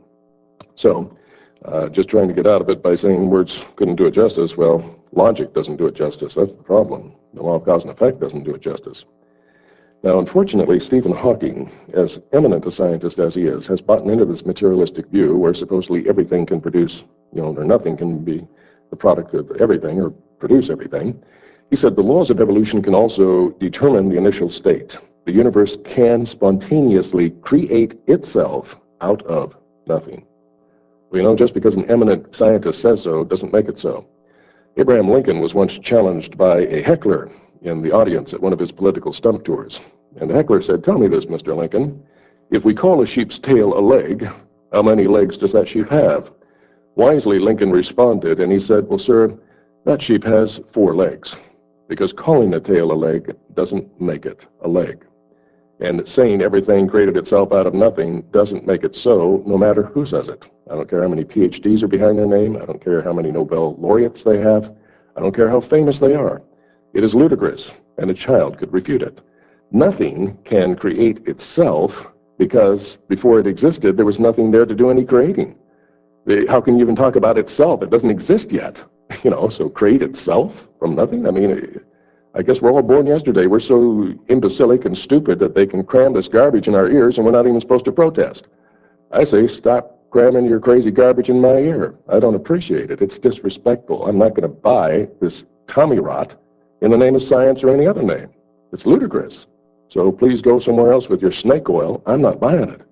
So just trying to get out of it by saying words couldn't do it justice, well, logic doesn't do it justice. That's the problem. The law of cause and effect doesn't do it justice. Now, unfortunately, Stephen Hawking, as eminent a scientist as he is, has bought into this materialistic view where supposedly everything can produce, or nothing can be the product of everything or produce everything. He said the laws of evolution can also determine the initial state. The universe can spontaneously create itself out of nothing. Well, just because an eminent scientist says so doesn't make it so. Abraham Lincoln was once challenged by a heckler in the audience at one of his political stump tours. And the heckler said, "Tell me this, Mr. Lincoln. If we call a sheep's tail a leg, how many legs does that sheep have?" Wisely, Lincoln responded, and he said, "Well, sir, that sheep has 4 legs, because calling a tail a leg doesn't make it a leg. And saying everything created itself out of nothing doesn't make it so, no matter who says it. I don't care how many PhDs are behind their name. I don't care how many Nobel laureates they have. I don't care how famous they are. It is ludicrous, and a child could refute it. Nothing can create itself because before it existed, there was nothing there to do any creating. How can you even talk about itself? It doesn't exist yet. So create itself from nothing? I mean, I guess we're all born yesterday. We're so imbecilic and stupid that they can cram this garbage in our ears and we're not even supposed to protest. I say, stop cramming your crazy garbage in my ear. I don't appreciate it. It's disrespectful. I'm not going to buy this Tommy rot in the name of science or any other name. It's ludicrous. So please go somewhere else with your snake oil. I'm not buying it.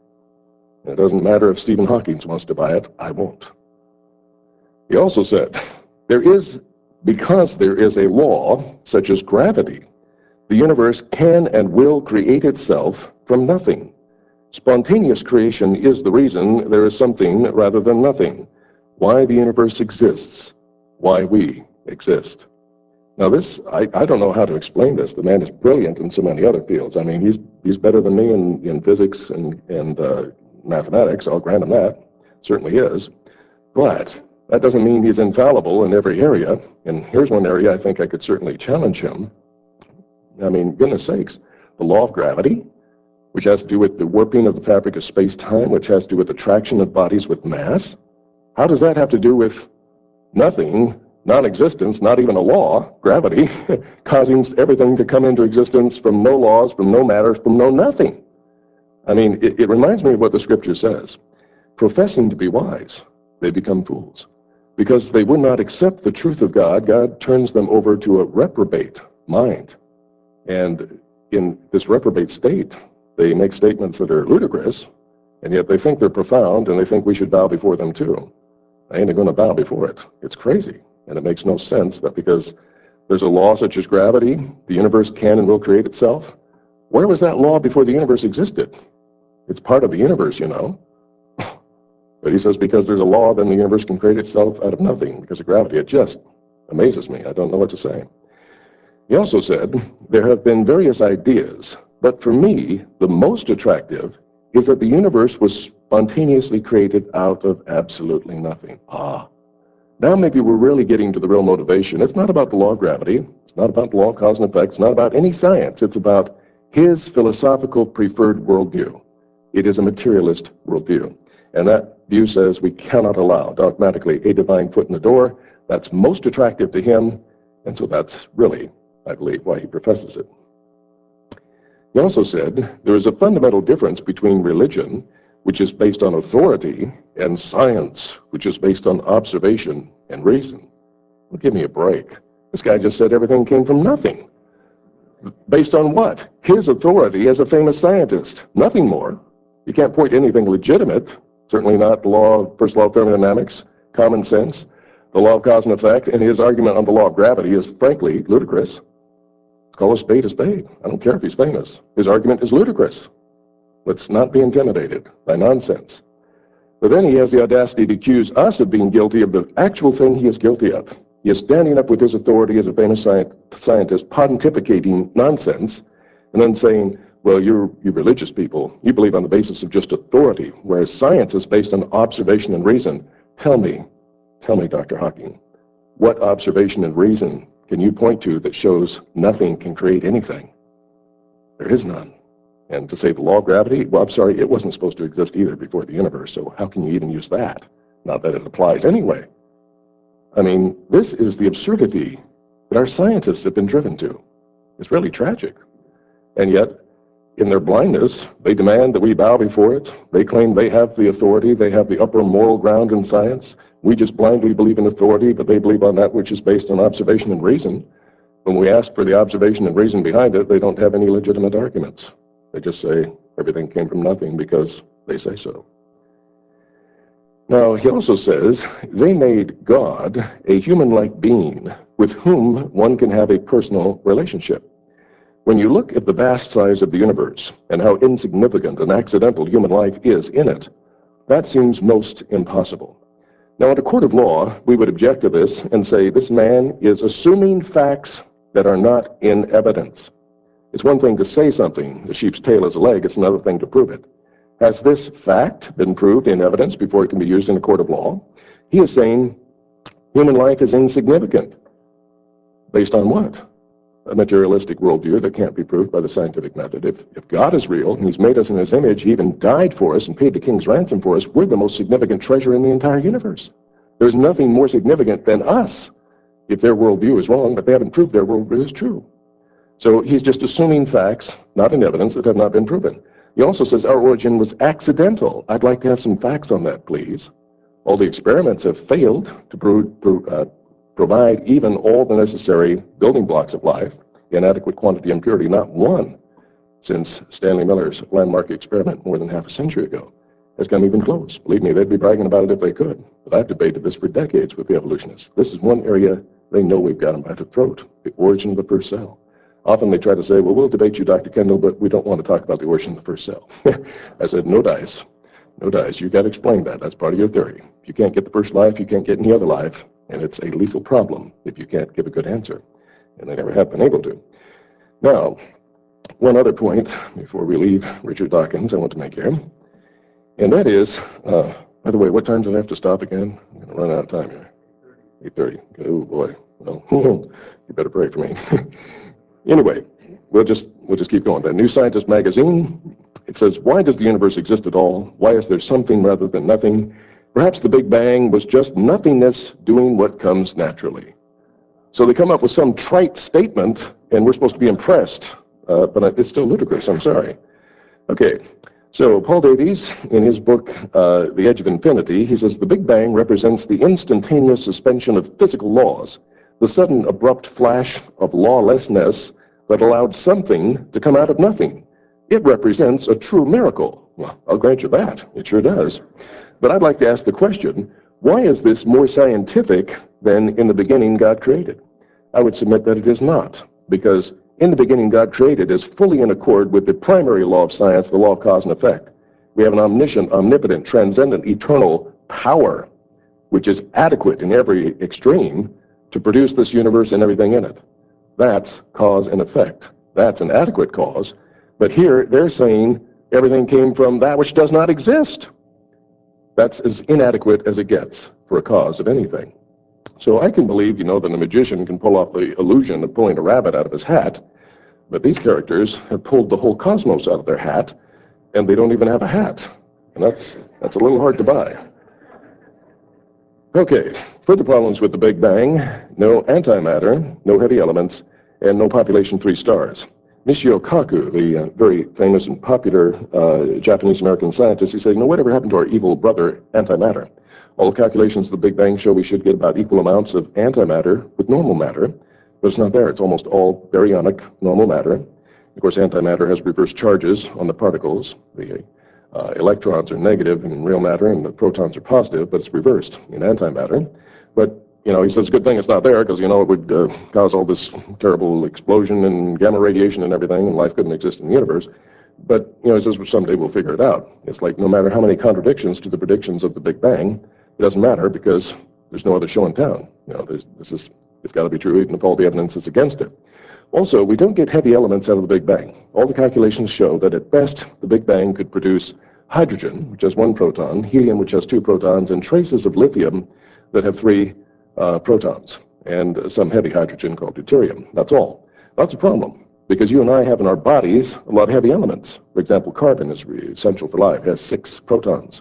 It doesn't matter if Stephen Hawking wants to buy it. I won't. He also said, because there is a law such as gravity, the universe can and will create itself from nothing. Spontaneous creation is the reason there is something rather than nothing. Why the universe exists, why we exist. Now this, I don't know how to explain this. The man is brilliant in so many other fields. I mean, he's better than me in physics and mathematics. I'll grant him that. Certainly is. But that doesn't mean he's infallible in every area. And here's one area I think I could certainly challenge him. I mean, goodness sakes, the law of gravity, which has to do with the warping of the fabric of space-time, which has to do with attraction of bodies with mass. How does that have to do with nothing, non-existence, not even a law, gravity, causing everything to come into existence from no laws, from no matter, from no nothing? I mean, it reminds me of what the scripture says. Professing to be wise, they become fools. Because they would not accept the truth of God, God turns them over to a reprobate mind. And in this reprobate state, they make statements that are ludicrous, and yet they think they're profound, and they think we should bow before them too. I ain't going to bow before it. It's crazy, and it makes no sense that because there's a law such as gravity, the universe can and will create itself. Where was that law before the universe existed? It's part of the universe, But he says because there's a law, then the universe can create itself out of nothing because of gravity. It just amazes me. I don't know what to say. He also said, there have been various ideas, but for me, the most attractive is that the universe was spontaneously created out of absolutely nothing. Now maybe we're really getting to the real motivation. It's not about the law of gravity. It's not about the law of cause and effect. It's not about any science. It's about his philosophical preferred worldview. It is a materialist worldview. And that view says we cannot allow dogmatically a divine foot in the door. That's most attractive to him. And so that's really, I believe, why he professes it. He also said there is a fundamental difference between religion, which is based on authority, and science, which is based on observation and reason. Well, give me a break. This guy just said everything came from nothing. Based on what? His authority as a famous scientist. Nothing more. You can't point to anything legitimate, certainly not the first law of thermodynamics, common sense, the law of cause and effect, and his argument on the law of gravity is frankly ludicrous. Let's call a spade a spade. I don't care if he's famous. His argument is ludicrous. Let's not be intimidated by nonsense. But then he has the audacity to accuse us of being guilty of the actual thing he is guilty of. He is standing up with his authority as a famous scientist, pontificating nonsense, and then saying, well, you religious people, you believe on the basis of just authority, whereas science is based on observation and reason. Tell me, Dr. Hawking, what observation and reason can you point to that shows nothing can create anything? There is none. And to say the law of gravity, well, I'm sorry, it wasn't supposed to exist either before the universe, so how can you even use that? Not that it applies anyway. I mean, this is the absurdity that our scientists have been driven to. It's really tragic. And yet, in their blindness, they demand that we bow before it. They claim they have the authority, they have the upper moral ground in science. We just blindly believe in authority, but they believe on that which is based on observation and reason. When we ask for the observation and reason behind it, they don't have any legitimate arguments. They just say everything came from nothing because they say so. Now, he also says they made God a human-like being with whom one can have a personal relationship. When you look at the vast size of the universe and how insignificant and accidental human life is in it, that seems most impossible. Now, in a court of law, we would object to this and say this man is assuming facts that are not in evidence. It's one thing to say something, the sheep's tail is a leg, it's another thing to prove it. Has this fact been proved in evidence before it can be used in a court of law? He is saying human life is insignificant. Based on what? A materialistic worldview that can't be proved by the scientific method. If God is real, and he's made us in his image, he even died for us and paid the king's ransom for us, we're the most significant treasure in the entire universe. There's nothing more significant than us if their worldview is wrong, but they haven't proved their worldview is true. So he's just assuming facts, not in evidence, that have not been proven. He also says our origin was accidental. I'd like to have some facts on that, please. All the experiments have failed to provide even all the necessary building blocks of life in adequate quantity and purity, not one, since Stanley Miller's landmark experiment more than half a century ago, has come even close. Believe me, they'd be bragging about it if they could. But I've debated this for decades with the evolutionists. This is one area they know we've got them by the throat, the origin of the first cell. Often they try to say, well, we'll debate you, Dr. Kendall, but we don't want to talk about the origin of the first cell. I said, no dice. No dice. You've got to explain that. That's part of your theory. If you can't get the first life, you can't get any other life. And it's a lethal problem if you can't give a good answer. And they never have been able to. Now, one other point before we leave Richard Dawkins I want to make here. And that is, by the way, what time do I have to stop again? I'm going to run out of time here. 8:30. Oh, boy. Well, you better pray for me. Anyway, we'll just keep going. The New Scientist magazine, it says, why does the universe exist at all? Why is there something rather than nothing? Perhaps the Big Bang was just nothingness doing what comes naturally. So they come up with some trite statement, and we're supposed to be impressed, but it's still ludicrous, I'm sorry. Okay, so Paul Davies, in his book, The Edge of Infinity, he says, the Big Bang represents the instantaneous suspension of physical laws, the sudden abrupt flash of lawlessness that allowed something to come out of nothing. It represents a true miracle. Well, I'll grant you that. It sure does. But I'd like to ask the question, why is this more scientific than in the beginning God created? I would submit that it is not, because in the beginning God created is fully in accord with the primary law of science, the law of cause and effect. We have an omniscient, omnipotent, transcendent, eternal power, which is adequate in every extreme to produce this universe and everything in it. That's cause and effect. That's an adequate cause. But here they're saying everything came from that which does not exist. That's as inadequate as it gets for a cause of anything. So I can believe, that a magician can pull off the illusion of pulling a rabbit out of his hat, but these characters have pulled the whole cosmos out of their hat, and they don't even have a hat. And that's a little hard to buy. Okay, further problems with the Big Bang: no antimatter, no heavy elements, and no population 3 stars. Michio Kaku, the very famous and popular Japanese-American scientist, he said, whatever happened to our evil brother, antimatter? All calculations of the Big Bang show we should get about equal amounts of antimatter with normal matter, but it's not there. It's almost all baryonic normal matter. Of course, antimatter has reverse charges on the particles. The electrons are negative in real matter, and the protons are positive, but it's reversed in antimatter. But he says it's a good thing it's not there, because it would cause all this terrible explosion and gamma radiation and everything, and life couldn't exist in the universe. But he says someday we'll figure it out. It's like no matter how many contradictions to the predictions of the Big Bang, it doesn't matter, because there's no other show in town. It's got to be true, even if all the evidence is against it. Also, we don't get heavy elements out of the Big Bang. All the calculations show that at best the Big Bang could produce hydrogen, which has 1 proton, helium, which has 2 protons, and traces of lithium that have 3 protons, and some heavy hydrogen called deuterium. That's all. That's a problem, because you and I have in our bodies a lot of heavy elements. For example, carbon is essential for life, has 6 protons,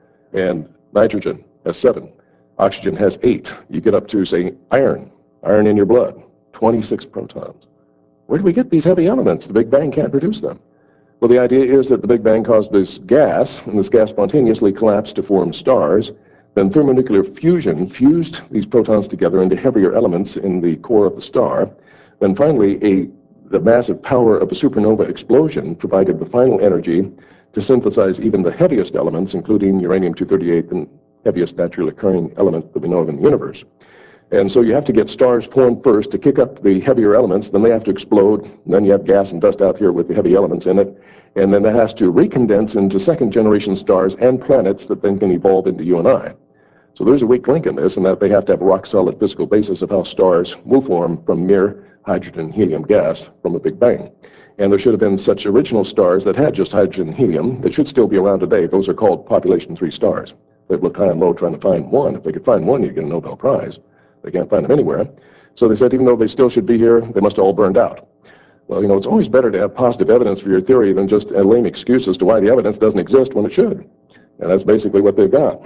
and nitrogen has 7. Oxygen has 8. You get up to, say, iron in your blood, 26 protons. Where do we get these heavy elements? The Big Bang can't produce them. Well, the idea is that the Big Bang caused this gas, and this gas spontaneously collapsed to form stars. Then thermonuclear fusion fused these protons together into heavier elements in the core of the star. Then finally, the massive power of a supernova explosion provided the final energy to synthesize even the heaviest elements, including uranium-238, the heaviest naturally occurring element that we know of in the universe. And so you have to get stars formed first to kick up the heavier elements, then they have to explode, and then you have gas and dust out here with the heavy elements in it, and then that has to recondense into second-generation stars and planets that then can evolve into you and I. So there's a weak link in this, in that they have to have a rock-solid physical basis of how stars will form from mere hydrogen and helium gas from a Big Bang. And there should have been such original stars that had just hydrogen and helium that should still be around today. Those are called population 3 stars. They've looked high and low trying to find one. If they could find one, you'd get a Nobel Prize. They can't find them anywhere. So they said even though they still should be here, they must have all burned out. Well, it's always better to have positive evidence for your theory than just a lame excuse as to why the evidence doesn't exist when it should. And that's basically what they've got.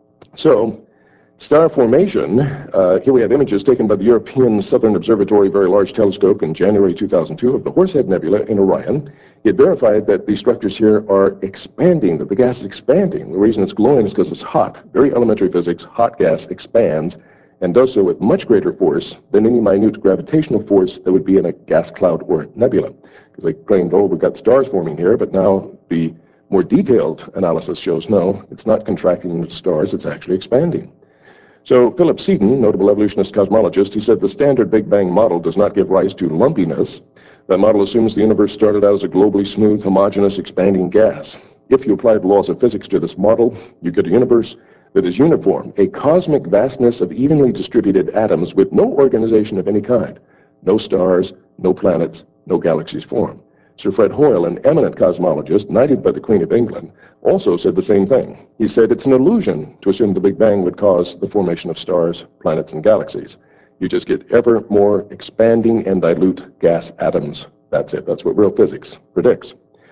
So, star formation, here we have images taken by the European Southern Observatory Very Large Telescope in January 2002 of the Horsehead Nebula in Orion. It verified that the structures here are expanding, that the gas is expanding. The reason it's glowing is because it's hot. Very elementary physics, hot gas expands, and does so with much greater force than any minute gravitational force that would be in a gas cloud or nebula. Because they claimed, we've got stars forming here, but now the more detailed analysis shows no, it's not contracting into stars, it's actually expanding. So Philip Seaton, notable evolutionist cosmologist, he said the standard Big Bang model does not give rise to lumpiness. That model assumes the universe started out as a globally smooth, homogeneous, expanding gas. If you apply the laws of physics to this model, you get a universe that is uniform, a cosmic vastness of evenly distributed atoms with no organization of any kind. No stars, no planets, no galaxies form. Sir Fred Hoyle, an eminent cosmologist, knighted by the Queen of England, also said the same thing. He said it's an illusion to assume the Big Bang would cause the formation of stars, planets, and galaxies. You just get ever more expanding and dilute gas atoms. That's it. That's what real physics predicts.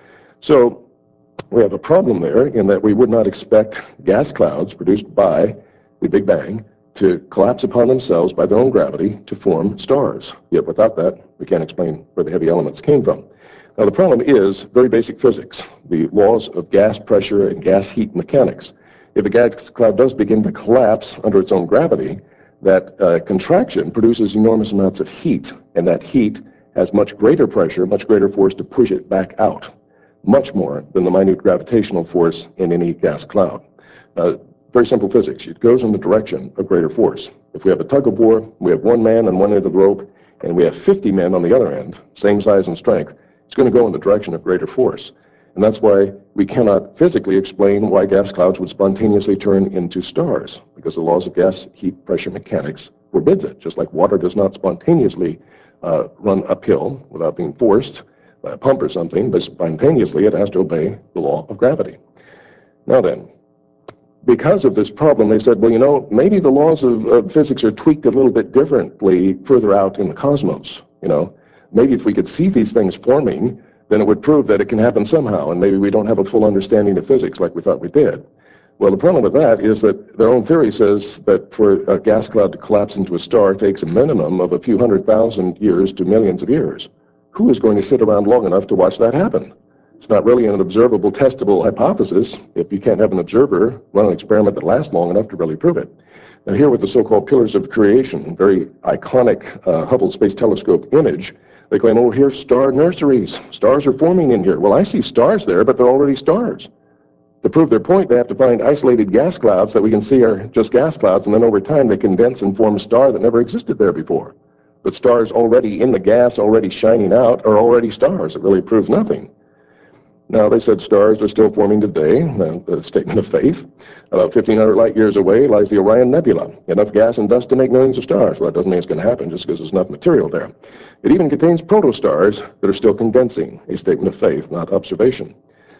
So we have a problem there in that we would not expect gas clouds produced by the Big Bang to collapse upon themselves by their own gravity to form stars. Yet without that, we can't explain where the heavy elements came from. Now, the problem is very basic physics, the laws of gas pressure and gas heat mechanics. If a gas cloud does begin to collapse under its own gravity, that contraction produces enormous amounts of heat, and that heat has much greater pressure, much greater force to push it back out, much more than the minute gravitational force in any gas cloud. Very simple physics. It goes in the direction of greater force. If we have a tug of war, we have one man on one end of the rope, and we have 50 men on the other end, same size and strength, it's going to go in the direction of greater force. And that's why we cannot physically explain why gas clouds would spontaneously turn into stars, because the laws of gas, heat, pressure mechanics forbids it, just like water does not spontaneously run uphill without being forced by a pump or something, but spontaneously it has to obey the law of gravity. Now then, because of this problem, they said, well, you know, maybe the laws of physics are tweaked a little bit differently further out in the cosmos. You know, maybe if we could see these things forming, then it would prove that it can happen somehow, and maybe we don't have a full understanding of physics like we thought we did. Well, the problem with that is that their own theory says that for a gas cloud to collapse into a star takes a minimum of a few 100,000 years to millions of years. Who is going to sit around long enough to watch that happen? It's not really an observable, testable hypothesis if you can't have an observer run an experiment that lasts long enough to really prove it. Now here with the so-called pillars of creation, very iconic Hubble Space Telescope image, they claim, oh, here's star nurseries. Stars are forming in here. Well, I see stars there, but they're already stars. To prove their point, they have to find isolated gas clouds that we can see are just gas clouds, and then over time they condense and form a star that never existed there before. But stars already in the gas, already shining out, are already stars. It really proves nothing. Now, they said stars are still forming today, the statement of faith. About 1,500 light years away lies the Orion Nebula, enough gas and dust to make millions of stars. Well, that doesn't mean it's going to happen just because there's enough material there. It even contains protostars that are still condensing, a statement of faith, not observation.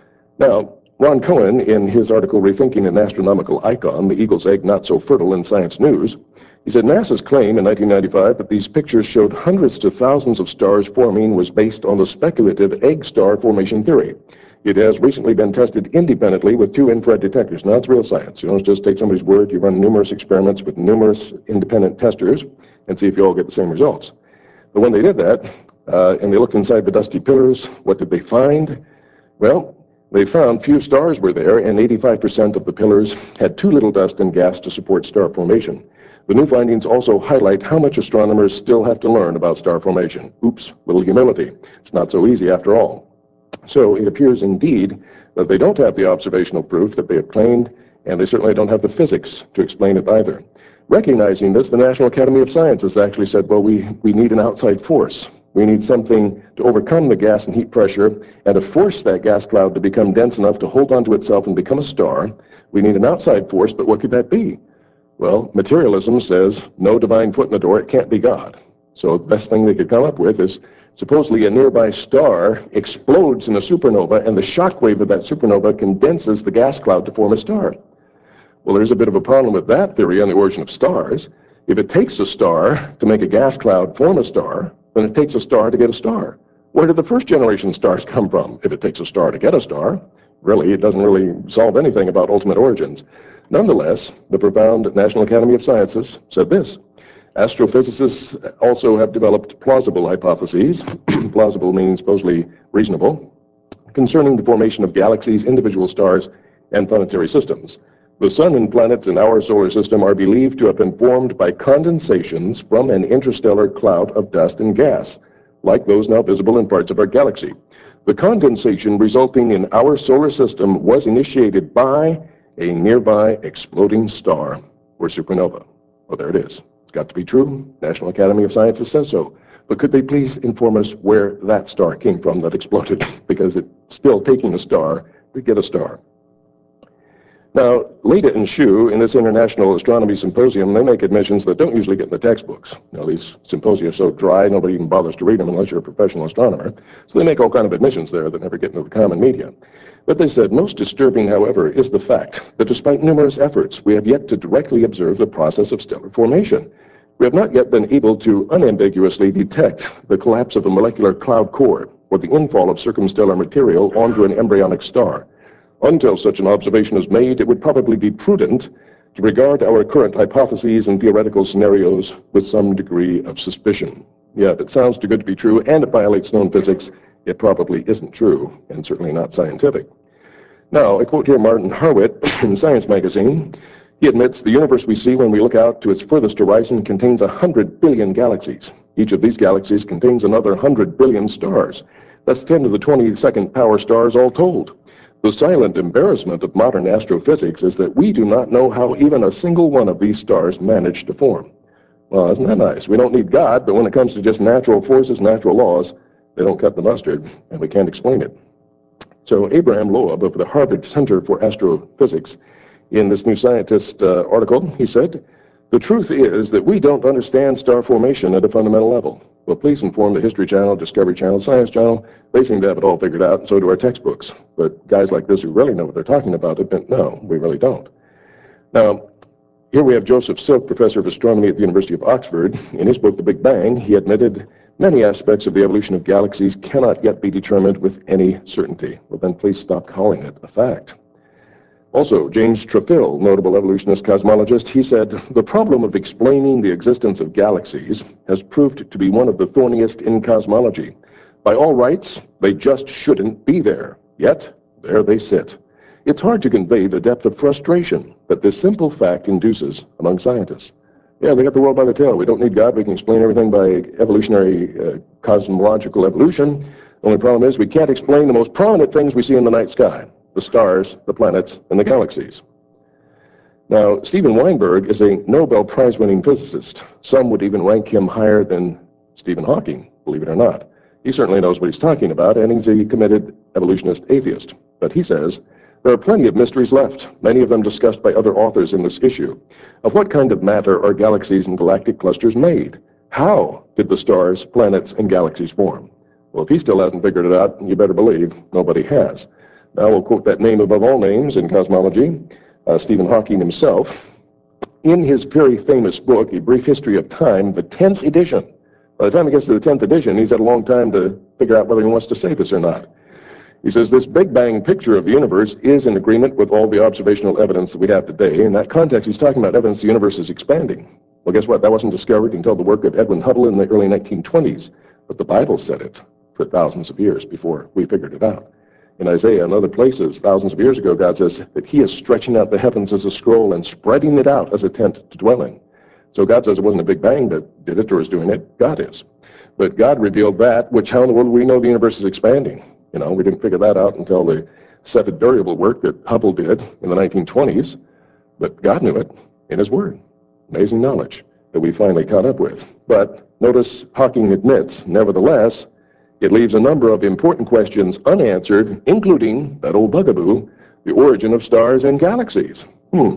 Now, Ron Cohen, in his article Rethinking an Astronomical Icon, The Eagle's Egg Not So Fertile in Science News, he said NASA's claim in 1995 that these pictures showed hundreds to thousands of stars forming was based on the speculative egg star formation theory. It has recently been tested independently with 2 infrared detectors. Now, it's real science. You don't just take somebody's word. You run numerous experiments with numerous independent testers and see if you all get the same results. But when they did that, and they looked inside the dusty pillars, what did they find? Well, they found few stars were there, and 85% of the pillars had too little dust and gas to support star formation. The new findings also highlight how much astronomers still have to learn about star formation. Oops, little humility. It's not so easy after all. So it appears indeed that they don't have the observational proof that they have claimed, and they certainly don't have the physics to explain it either. Recognizing this, the National Academy of Sciences actually said, well, we need an outside force. We need something to overcome the gas and heat pressure and to force that gas cloud to become dense enough to hold onto itself and become a star. We need an outside force, but what could that be? Well, materialism says no divine foot in the door, it can't be God. So the best thing they could come up with is supposedly a nearby star explodes in a supernova, and the shock wave of that supernova condenses the gas cloud to form a star. Well, there's a bit of a problem with that theory on the origin of stars. If it takes a star to make a gas cloud form a star, then it takes a star to get a star. Where did the first generation stars come from? If it takes a star to get a star, really, it doesn't really solve anything about ultimate origins. Nonetheless, the profound National Academy of Sciences said this: astrophysicists also have developed plausible hypotheses, plausible meaning supposedly reasonable, concerning the formation of galaxies, individual stars, and planetary systems. The sun and planets in our solar system are believed to have been formed by condensations from an interstellar cloud of dust and gas, like those now visible in parts of our galaxy. The condensation resulting in our solar system was initiated by a nearby exploding star or supernova. Well, there it is. It's got to be true. National Academy of Sciences says so. But could they please inform us where that star came from that exploded? Because it's still taking a star to get a star. Now, Leda and Shu, in this International Astronomy Symposium, they make admissions that don't usually get in the textbooks. You know, these symposia are so dry, nobody even bothers to read them unless you're a professional astronomer. So they make all kinds of admissions there that never get into the common media. But they said, most disturbing, however, is the fact that despite numerous efforts, we have yet to directly observe the process of stellar formation. We have not yet been able to unambiguously detect the collapse of a molecular cloud core or the infall of circumstellar material onto an embryonic star. Until such an observation is made, it would probably be prudent to regard our current hypotheses and theoretical scenarios with some degree of suspicion. Yeah, if it sounds too good to be true and it violates known physics, it probably isn't true, and certainly not scientific. Now, I quote here Martin Harwitt in Science magazine. He admits the universe we see when we look out to its furthest horizon contains 100 billion galaxies. Each of these galaxies contains another 100 billion stars. That's 10 to the 22nd power stars all told. The silent embarrassment of modern astrophysics is that we do not know how even a single one of these stars managed to form. Well, isn't that nice? We don't need God, but when it comes to just natural forces, natural laws, they don't cut the mustard, and we can't explain it. So Abraham Loeb of the Harvard Center for Astrophysics, in this New Scientist article, he said, The truth is that we don't understand star formation at a fundamental level. Well, please inform the History Channel, Discovery Channel, Science Channel. They seem to have it all figured out, and so do our textbooks. But guys like this who really know what they're talking about admit, no, we really don't. Now, here we have Joseph Silk, professor of astronomy at the University of Oxford. In his book, The Big Bang, he admitted many aspects of the evolution of galaxies cannot yet be determined with any certainty. Well, then please stop calling it a fact. Also, James Trefil, notable evolutionist cosmologist, he said, the problem of explaining the existence of galaxies has proved to be one of the thorniest in cosmology. By all rights, they just shouldn't be there. Yet, there they sit. It's hard to convey the depth of frustration that this simple fact induces among scientists. Yeah, they got the world by the tail. We don't need God. We can explain everything by evolutionary, cosmological evolution. The only problem is we can't explain the most prominent things we see in the night sky: the stars, the planets, and the galaxies. Now, Steven Weinberg is a Nobel Prize-winning physicist. Some would even rank him higher than Stephen Hawking, believe it or not. He certainly knows what he's talking about, and he's a committed evolutionist atheist. But he says, there are plenty of mysteries left, many of them discussed by other authors in this issue. Of what kind of matter are galaxies and galactic clusters made? How did the stars, planets, and galaxies form? Well, if he still hasn't figured it out, you better believe nobody has. Now we'll quote that name above all names in cosmology, Stephen Hawking himself. In his very famous book, A Brief History of Time, the 10th edition, by the time he gets to the 10th edition, he's had a long time to figure out whether he wants to say this or not. He says, this Big Bang picture of the universe is in agreement with all the observational evidence that we have today. In that context, he's talking about evidence the universe is expanding. Well, guess what? That wasn't discovered until the work of Edwin Hubble in the early 1920s. But the Bible said it for thousands of years before we figured it out. In Isaiah and other places, thousands of years ago, God says that he is stretching out the heavens as a scroll and spreading it out as a tent to dwell in. So God says it wasn't a Big Bang that did it or is doing it. God is. But God revealed that, which how in the world do we know the universe is expanding? You know, we didn't figure that out until the Cepheid variable work that Hubble did in the 1920s. But God knew it in his word. Amazing knowledge that we finally caught up with. But notice Hawking admits, nevertheless, it leaves a number of important questions unanswered, including that old bugaboo, the origin of stars and galaxies.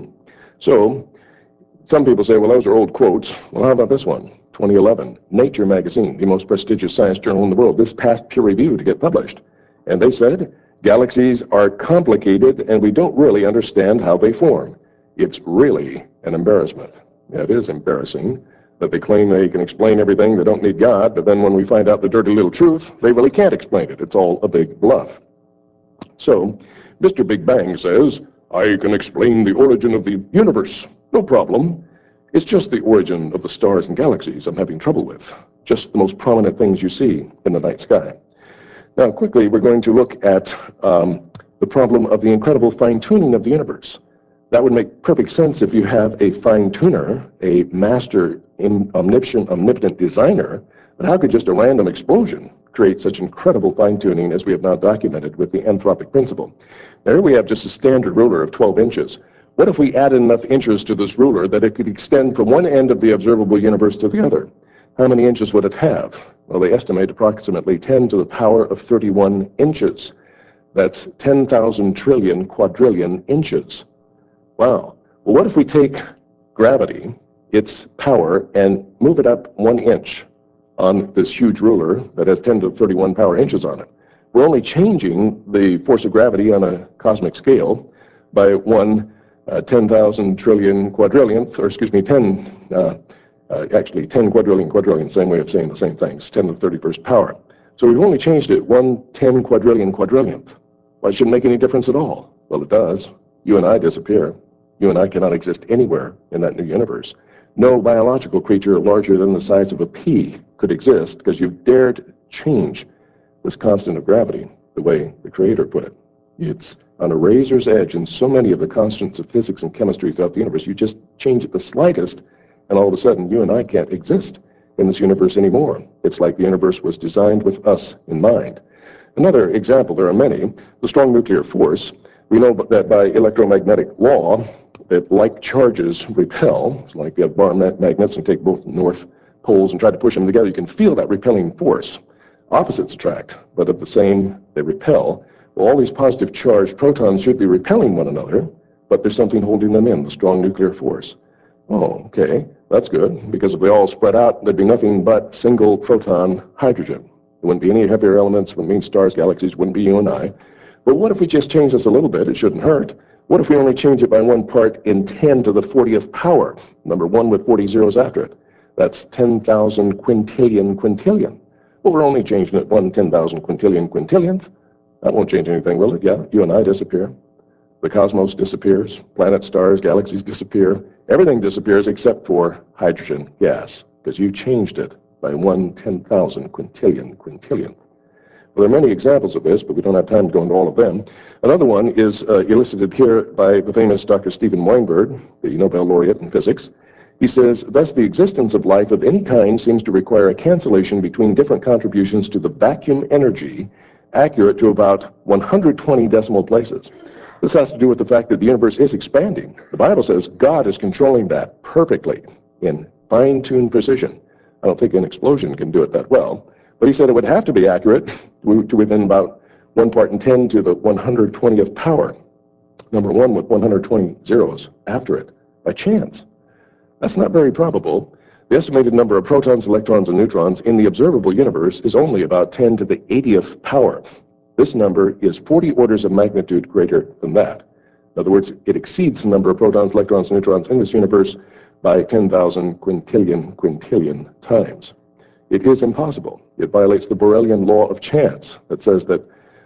So, some people say, well, those are old quotes. Well, how about this one? 2011, Nature magazine, the most prestigious science journal in the world. This passed peer review to get published. And they said, galaxies are complicated and we don't really understand how they form. It's really an embarrassment. Yeah, it is embarrassing that they claim they can explain everything, they don't need God, but then when we find out the dirty little truth, they really can't explain it. It's all a big bluff. So, Mr. Big Bang says, I can explain the origin of the universe. No problem. It's just the origin of the stars and galaxies I'm having trouble with. Just the most prominent things you see in the night sky. Now, quickly, we're going to look at the problem of the incredible fine-tuning of the universe. That would make perfect sense if you have a fine-tuner, a master omnipotent designer, but how could just a random explosion create such incredible fine-tuning as we have now documented with the anthropic principle? There we have just a standard ruler of 12 inches. What if we added enough inches to this ruler that it could extend from one end of the observable universe to the other? How many inches would it have? Well, they estimate approximately 10 to the power of 31 inches. That's 10,000 trillion quadrillion inches. Wow. Well, what if we take gravity, its power, and move it up 1 inch on this huge ruler that has 10 to the 31 power inches on it? We're only changing the force of gravity on a cosmic scale by 10,000 trillion quadrillionth, or excuse me, 10 quadrillion, same way of saying the same things, 10 to the 31st power. So we've only changed it 10 quadrillionth. Well, it shouldn't make any difference at all. Well, it does. You and I disappear. You and I cannot exist anywhere in that new universe. No biological creature larger than the size of a pea could exist because you've dared change this constant of gravity, the way the Creator put it. It's on a razor's edge, and so many of the constants of physics and chemistry throughout the universe, you just change it the slightest, and all of a sudden you and I can't exist in this universe anymore. It's like the universe was designed with us in mind. Another example, there are many, the strong nuclear force. We know that by electromagnetic law, that like charges repel. It's like you have bar magnets and take both north poles and try to push them together. You can feel that repelling force. Opposites attract, but of the same, they repel. Well, all these positive charged protons should be repelling one another, but there's something holding them in, the strong nuclear force. Oh, okay, that's good, because if they all spread out, there'd be nothing but single proton hydrogen. There wouldn't be any heavier elements, wouldn't be stars, galaxies, wouldn't be you and I. But what if we just change this a little bit? It shouldn't hurt. What if we only change it by 1 part in 10 to the 40th power, number 1 with 40 zeros after it? That's 10,000 quintillion quintillion. Well, we're only changing it 1 10,000 quintillion quintillionth. That won't change anything, will it? Yeah, you and I disappear. The cosmos disappears, planets, stars, galaxies disappear. Everything disappears except for hydrogen gas, because you changed it by 1 10,000 quintillion quintillion. Well, there are many examples of this, but we don't have time to go into all of them. Another one is elicited here by the famous Dr. Steven Weinberg, the Nobel laureate in physics. He says, thus the existence of life of any kind seems to require a cancellation between different contributions to the vacuum energy accurate to about 120 decimal places. This has to do with the fact that the universe is expanding. The Bible says God is controlling that perfectly in fine-tuned precision. I don't think an explosion can do it that well. But he said it would have to be accurate to within about 1 part in 10 to the 120th power. Number 1 with 120 zeros after it, by chance. That's not very probable. The estimated number of protons, electrons, and neutrons in the observable universe is only about 10 to the 80th power. This number is 40 orders of magnitude greater than that. In other words, it exceeds the number of protons, electrons, and neutrons in this universe by 10,000 quintillion quintillion times. It is impossible. It violates the Borelian law of chance that says that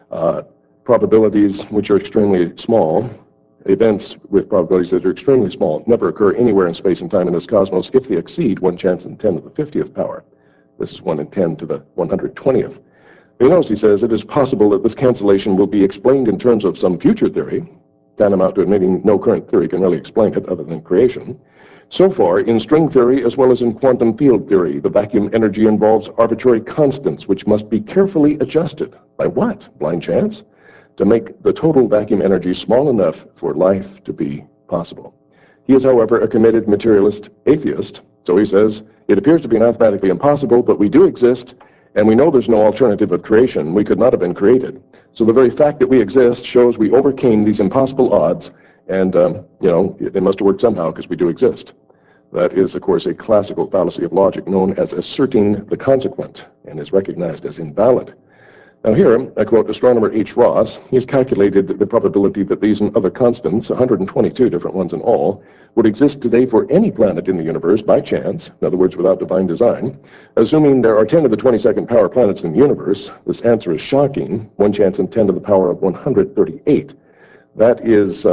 probabilities which are extremely small, events with probabilities that are extremely small, never occur anywhere in space and time in this cosmos if they exceed 1 chance in 10 to the 50th power. This is 1 in 10 to the 120th. You notice he says it is possible that this cancellation will be explained in terms of some future theory, tantamount to admitting no current theory can really explain it other than creation. So far, in string theory as well as in quantum field theory, the vacuum energy involves arbitrary constants which must be carefully adjusted. By what? Blind chance? To make the total vacuum energy small enough for life to be possible. He is, however, a committed materialist atheist, so he says, it appears to be mathematically impossible, but we do exist, and we know there's no alternative of creation. We could not have been created. So the very fact that we exist shows we overcame these impossible odds, and, it must have worked somehow because we do exist. That is, of course, a classical fallacy of logic known as asserting the consequent and is recognized as invalid. Now here, I quote astronomer H. Ross. He's calculated the probability that these and other constants, 122 different ones in all, would exist today for any planet in the universe by chance, in other words, without divine design. Assuming there are 10 to the 22nd power planets in the universe, this answer is shocking, 1 chance in 10 to the power of 138. That is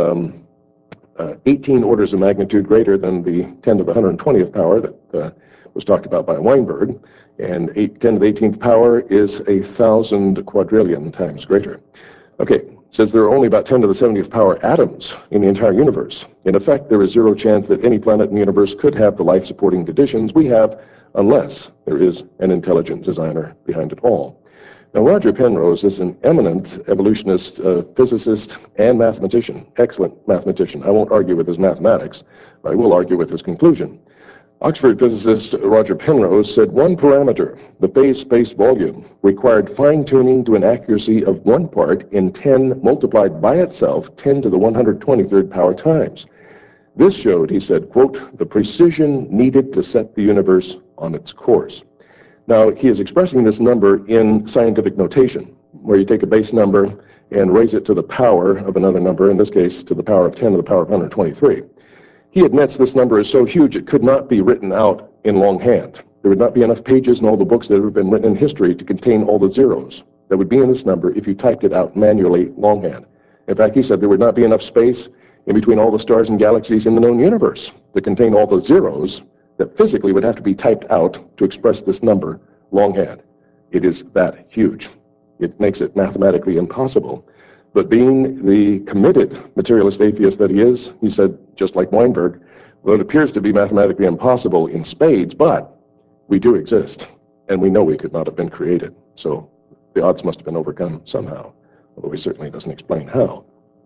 18 orders of magnitude greater than the 10 to the 120th power that was talked about by Weinberg, and 10 to the 18th power is 1,000 quadrillion times greater. Okay, says there are only about 10 to the 70th power atoms in the entire universe. In effect, there is zero chance that any planet in the universe could have the life-supporting conditions we have unless there is an intelligent designer behind it all. Now, Roger Penrose is an eminent evolutionist, physicist, and mathematician, excellent mathematician. I won't argue with his mathematics, but I will argue with his conclusion. Oxford physicist Roger Penrose said one parameter, the phase space volume, required fine-tuning to an accuracy of 1 part in 10 multiplied by itself 10 to the 123rd power times. This showed, he said, quote, the precision needed to set the universe on its course. Now, he is expressing this number in scientific notation, where you take a base number and raise it to the power of another number, in this case, to the power of 10 to the power of 123. He admits this number is so huge it could not be written out in longhand. There would not be enough pages in all the books that have been written in history to contain all the zeros that would be in this number if you typed it out manually longhand. In fact, he said there would not be enough space in between all the stars and galaxies in the known universe to contain all the zeros that physically would have to be typed out to express this number longhand. It is that huge. It makes it mathematically impossible. But being the committed materialist atheist that he is, he said, just like Weinberg, well, it appears to be mathematically impossible in spades, but we do exist, and we know we could not have been created. So the odds must have been overcome somehow, although he certainly doesn't explain how.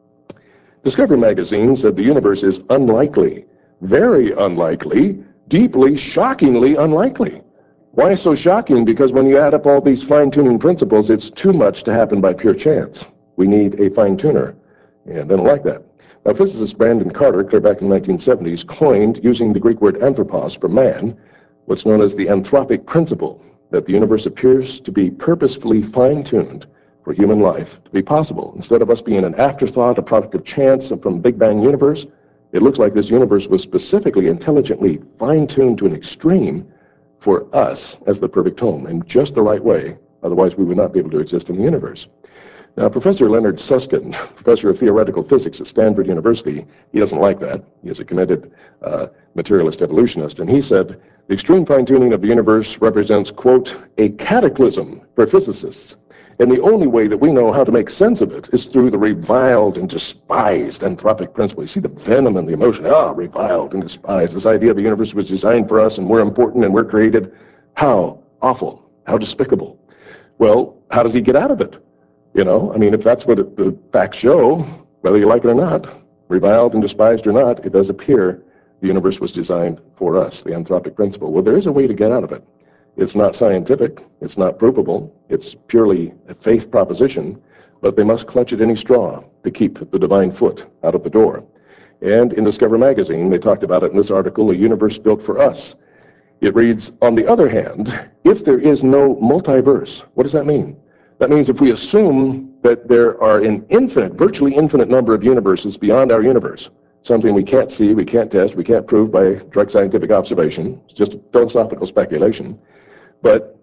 Discovery magazine said the universe is unlikely, very unlikely, deeply, shockingly unlikely. Why so shocking? Because when you add up all these fine-tuning principles, it's too much to happen by pure chance. We need a fine-tuner, and they don't like that. Now, physicist Brandon Carter, clear back in the 1970s, coined, using the Greek word anthropos for man, what's known as the anthropic principle, that the universe appears to be purposefully fine-tuned for human life to be possible. Instead of us being an afterthought, a product of chance from the Big Bang universe, it looks like this universe was specifically, intelligently fine-tuned to an extreme for us as the perfect home in just the right way. Otherwise, we would not be able to exist in the universe. Now, Professor Leonard Susskind, professor of theoretical physics at Stanford University, he doesn't like that. He is a committed materialist evolutionist, and he said, the extreme fine-tuning of the universe represents, quote, a cataclysm for physicists. And the only way that we know how to make sense of it is through the reviled and despised anthropic principle. You see the venom and the emotion, reviled and despised. This idea the universe was designed for us and we're important and we're created. How awful, how despicable. Well, how does he get out of it? You know, I mean, if that's what the facts show, whether you like it or not, reviled and despised or not, it does appear the universe was designed for us, the anthropic principle. Well, there is a way to get out of it. It's not scientific, it's not provable, it's purely a faith proposition, but they must clutch at any straw to keep the divine foot out of the door. And in Discover magazine, they talked about it in this article, A Universe Built for Us. It reads, on the other hand, if there is no multiverse, what does that mean? That means if we assume that there are an infinite, virtually infinite number of universes beyond our universe, something we can't see, we can't test, we can't prove by direct scientific observation, it's just philosophical speculation. But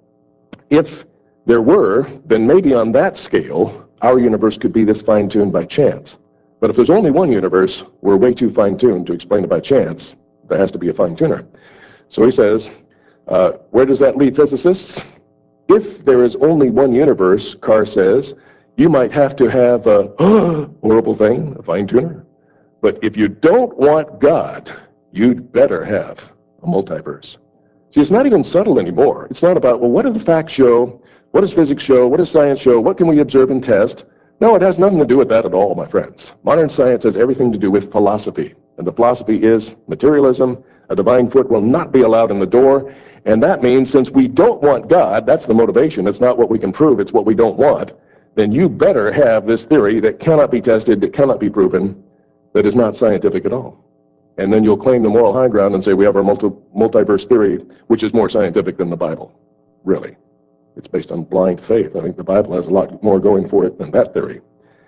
if there were, then maybe on that scale, our universe could be this fine-tuned by chance. But if there's only one universe, we're way too fine-tuned to explain it by chance. There has to be a fine-tuner. So he says, where does that leave physicists? If there is only one universe, Carr says, you might have to have a horrible thing, a fine-tuner. But if you don't want God, you'd better have a multiverse. See, it's not even subtle anymore. It's not about, well, what do the facts show? What does physics show? What does science show? What can we observe and test? No, it has nothing to do with that at all, my friends. Modern science has everything to do with philosophy. And the philosophy is materialism. A divine foot will not be allowed in the door. And that means since we don't want God, that's the motivation. It's not what we can prove, it's what we don't want. Then you better have this theory that cannot be tested, that cannot be proven, that is not scientific at all. And then you'll claim the moral high ground and say we have our multiverse theory, which is more scientific than the Bible. Really. It's based on blind faith. I think the Bible has a lot more going for it than that theory.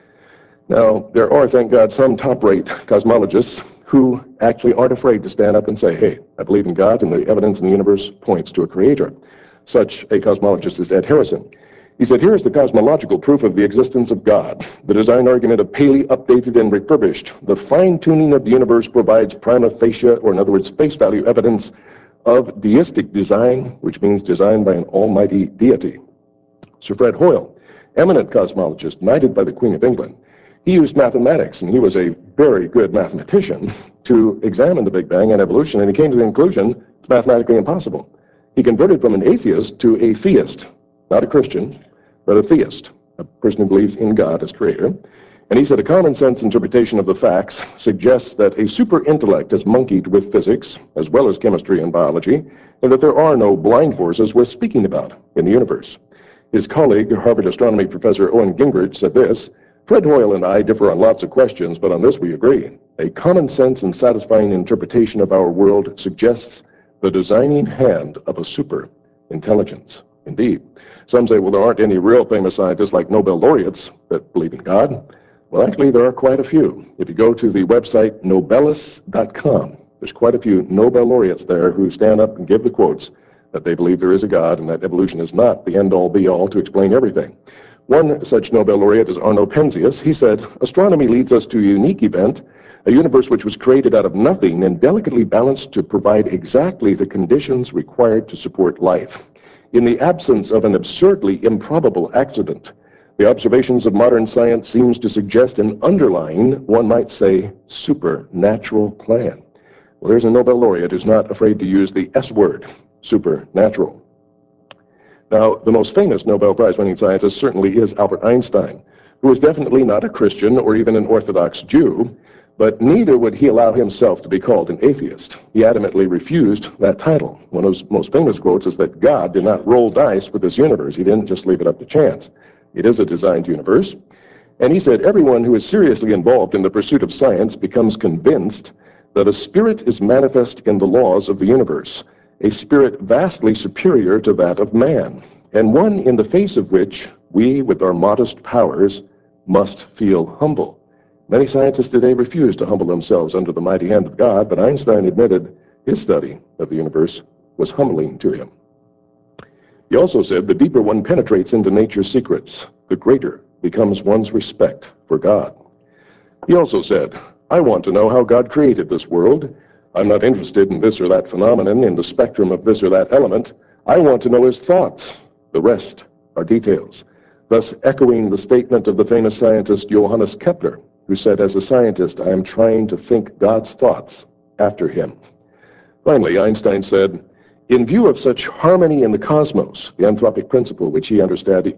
Now, there are, thank God, some top-rate cosmologists who actually aren't afraid to stand up and say, hey, I believe in God and the evidence in the universe points to a creator. Such a cosmologist is Ed Harrison. He said, here is the cosmological proof of the existence of God. The design argument of Paley updated and refurbished. The fine-tuning of the universe provides prima facie, or in other words, face value evidence of deistic design, which means designed by an almighty deity. Sir Fred Hoyle, eminent cosmologist, knighted by the Queen of England, he used mathematics, and he was a very good mathematician, to examine the Big Bang and evolution, and he came to the conclusion it's mathematically impossible. He converted from an atheist to a theist, not a Christian, but a theist, a person who believes in God as creator. And he said a common sense interpretation of the facts suggests that a super intellect has monkeyed with physics, as well as chemistry and biology, and that there are no blind forces worth speaking about in the universe. His colleague, Harvard astronomy professor Owen Gingerich, said this, Fred Hoyle and I differ on lots of questions, but on this we agree. A common sense and satisfying interpretation of our world suggests the designing hand of a super intelligence. Indeed. Some say, well, there aren't any real famous scientists like Nobel laureates that believe in God. Well, actually, there are quite a few. If you go to the website Nobelus.com, there's quite a few Nobel laureates there who stand up and give the quotes that they believe there is a God and that evolution is not the end-all be-all to explain everything. One such Nobel laureate is Arno Penzias. He said, astronomy leads us to a unique event, a universe which was created out of nothing and delicately balanced to provide exactly the conditions required to support life. In the absence of an absurdly improbable accident, the observations of modern science seems to suggest an underlying, one might say, supernatural plan. Well, there's a Nobel laureate who's not afraid to use the S word, supernatural. Now, the most famous Nobel Prize-winning scientist certainly is Albert Einstein, who is definitely not a Christian or even an Orthodox Jew, but neither would he allow himself to be called an atheist. He adamantly refused that title. One of his most famous quotes is that God did not roll dice with this universe. He didn't just leave it up to chance. It is a designed universe. And he said, everyone who is seriously involved in the pursuit of science becomes convinced that a spirit is manifest in the laws of the universe, a spirit vastly superior to that of man, and one in the face of which we, with our modest powers, must feel humble. Many scientists today refuse to humble themselves under the mighty hand of God, but Einstein admitted his study of the universe was humbling to him. He also said, the deeper one penetrates into nature's secrets, the greater becomes one's respect for God. He also said, I want to know how God created this world. I'm not interested in this or that phenomenon, in the spectrum of this or that element. I want to know his thoughts. The rest are details. Thus echoing the statement of the famous scientist Johannes Kepler, who said, as a scientist, I am trying to think God's thoughts after him. Finally, Einstein said, in view of such harmony in the cosmos, the anthropic principle, which he understood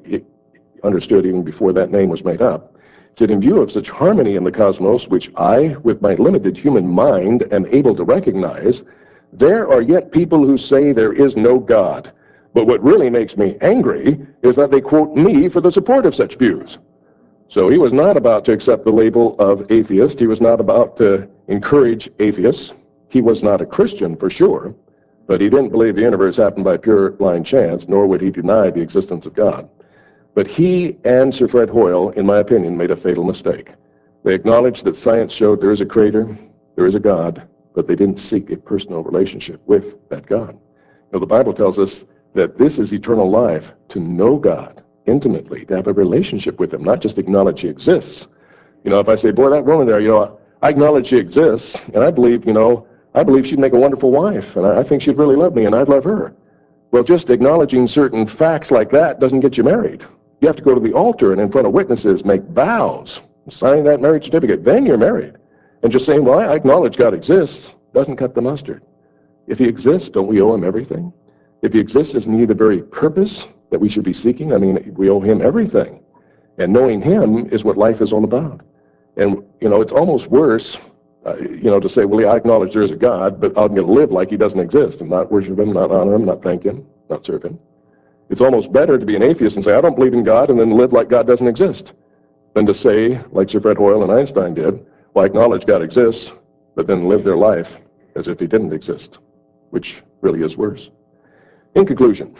even before that name was made up, said, in view of such harmony in the cosmos, which I, with my limited human mind, am able to recognize, there are yet people who say there is no God. But what really makes me angry is that they quote me for the support of such views. So he was not about to accept the label of atheist. He was not about to encourage atheists. He was not a Christian for sure, but he didn't believe the universe happened by pure blind chance, nor would he deny the existence of God. But he and Sir Fred Hoyle, in my opinion, made a fatal mistake. They acknowledged that science showed there is a creator, there is a God, but they didn't seek a personal relationship with that God. Now, the Bible tells us that this is eternal life, to know God intimately, to have a relationship with him, not just acknowledge he exists. If I say, boy, that woman there, I acknowledge she exists, and I believe she'd make a wonderful wife, and I think she'd really love me, and I'd love her. Well, just acknowledging certain facts like that doesn't get you married. You have to go to the altar and in front of witnesses make vows, sign that marriage certificate, then you're married. And just saying, well, I acknowledge God exists, doesn't cut the mustard. If he exists, don't we owe him everything? If he exists, isn't he the very purpose that we should be seeking? I mean, we owe him everything. And knowing him is what life is all about. And, it's almost worse, to say, well, yeah, I acknowledge there's a God, but I'm going to live like he doesn't exist and not worship him, not honor him, not thank him, not serve him. It's almost better to be an atheist and say, I don't believe in God, and then live like God doesn't exist, than to say, like Sir Fred Hoyle and Einstein did, well, I acknowledge God exists, but then live their life as if he didn't exist, which really is worse. In conclusion,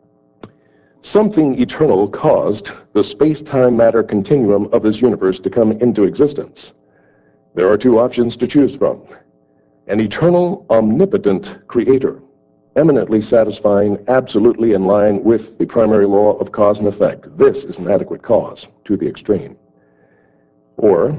something eternal caused the space-time matter continuum of this universe to come into existence. There are two options to choose from. An eternal, omnipotent creator, eminently satisfying, absolutely in line with the primary law of cause and effect. This is an adequate cause to the extreme. Or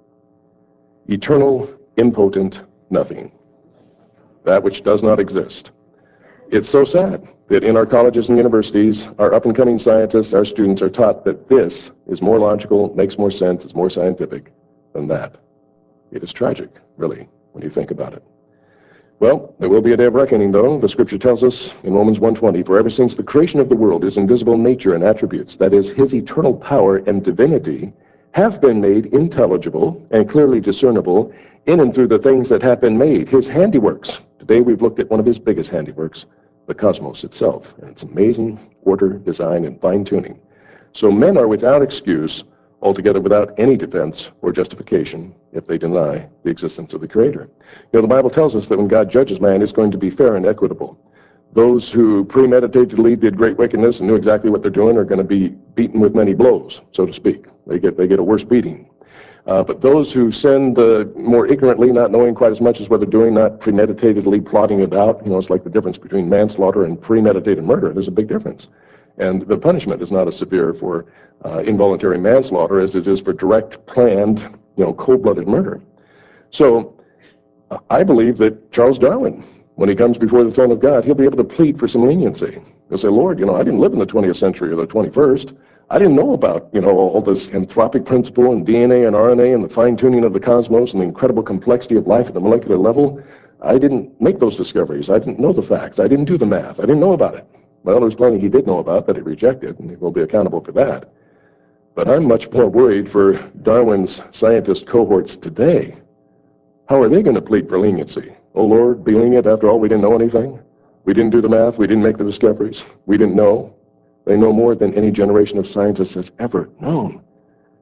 eternal, impotent nothing, that which does not exist. It's so sad that in our colleges and universities, our up-and-coming scientists, our students are taught that this is more logical, makes more sense, is more scientific than that. It is tragic, really, when you think about it. Well, there will be a day of reckoning, though. The scripture tells us in Romans 1:20, for ever since the creation of the world, his invisible nature and attributes, that is, his eternal power and divinity, have been made intelligible and clearly discernible in and through the things that have been made, his handiworks. Today we've looked at one of his biggest handiworks, the cosmos itself, and its amazing order, design, and fine-tuning. So men are without excuse, altogether without any defense or justification, if they deny the existence of the Creator. The Bible tells us that when God judges man, it's going to be fair and equitable. Those who premeditatedly did great wickedness and knew exactly what they're doing are going to be beaten with many blows, so to speak. They get a worse beating. But those who sinned more ignorantly, not knowing quite as much as what they're doing, not premeditatedly plotting it out, it's like the difference between manslaughter and premeditated murder. There's a big difference. And the punishment is not as severe for involuntary manslaughter as it is for direct, planned, cold-blooded murder. So I believe that Charles Darwin, when he comes before the throne of God, he'll be able to plead for some leniency. He'll say, Lord, I didn't live in the 20th century or the 21st. I didn't know about, all this anthropic principle and DNA and RNA and the fine-tuning of the cosmos and the incredible complexity of life at the molecular level. I didn't make those discoveries. I didn't know the facts. I didn't do the math. I didn't know about it. Well, there's plenty he did know about that he rejected, and he will be accountable for that. But I'm much more worried for Darwin's scientist cohorts today. How are they going to plead for leniency? Oh, Lord, be lenient. After all, we didn't know anything. We didn't do the math. We didn't make the discoveries. We didn't know. They know more than any generation of scientists has ever known.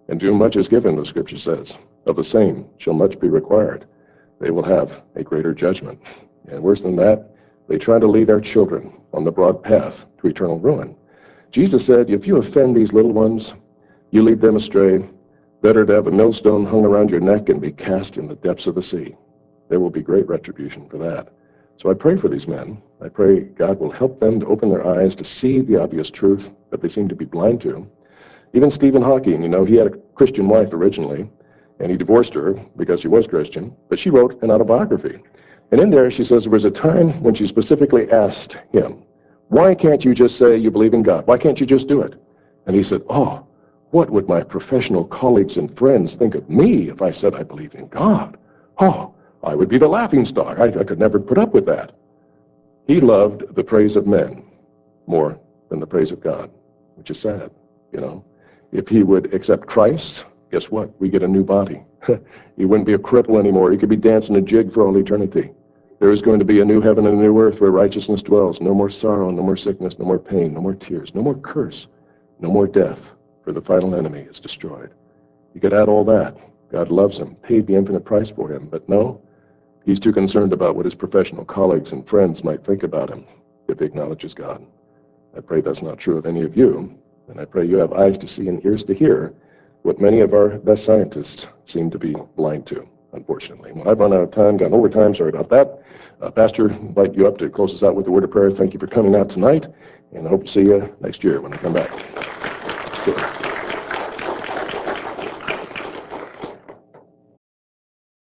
And to whom much is given, the scripture says, of the same shall much be required. They will have a greater judgment. And worse than that, they try to lead our children on the broad path to eternal ruin. Jesus said, if you offend these little ones, you lead them astray. Better to have a millstone hung around your neck and be cast in the depths of the sea. There will be great retribution for that. So I pray for these men. I pray God will help them to open their eyes to see the obvious truth that they seem to be blind to. Even Stephen Hawking, he had a Christian wife originally, and he divorced her because she was Christian, but she wrote an autobiography. And in there, she says there was a time when she specifically asked him, why can't you just say you believe in God? Why can't you just do it? And he said, oh, what would my professional colleagues and friends think of me if I said I believed in God? Oh, I would be the laughingstock. I could never put up with that. He loved the praise of men more than the praise of God, which is sad. If he would accept Christ, guess what? We get a new body. He wouldn't be a cripple anymore. He could be dancing a jig for all eternity. There is going to be a new heaven and a new earth where righteousness dwells. No more sorrow, no more sickness, no more pain, no more tears, no more curse, no more death, for the final enemy is destroyed. You could add all that. God loves him, paid the infinite price for him, but no, he's too concerned about what his professional colleagues and friends might think about him if he acknowledges God. I pray that's not true of any of you, and I pray you have eyes to see and ears to hear what many of our best scientists seem to be blind to, unfortunately. Well, I've run out of time, gone over time, sorry about that. Pastor, I invite you up to close us out with a word of prayer. Thank you for coming out tonight, and I hope to see you next year when I come back.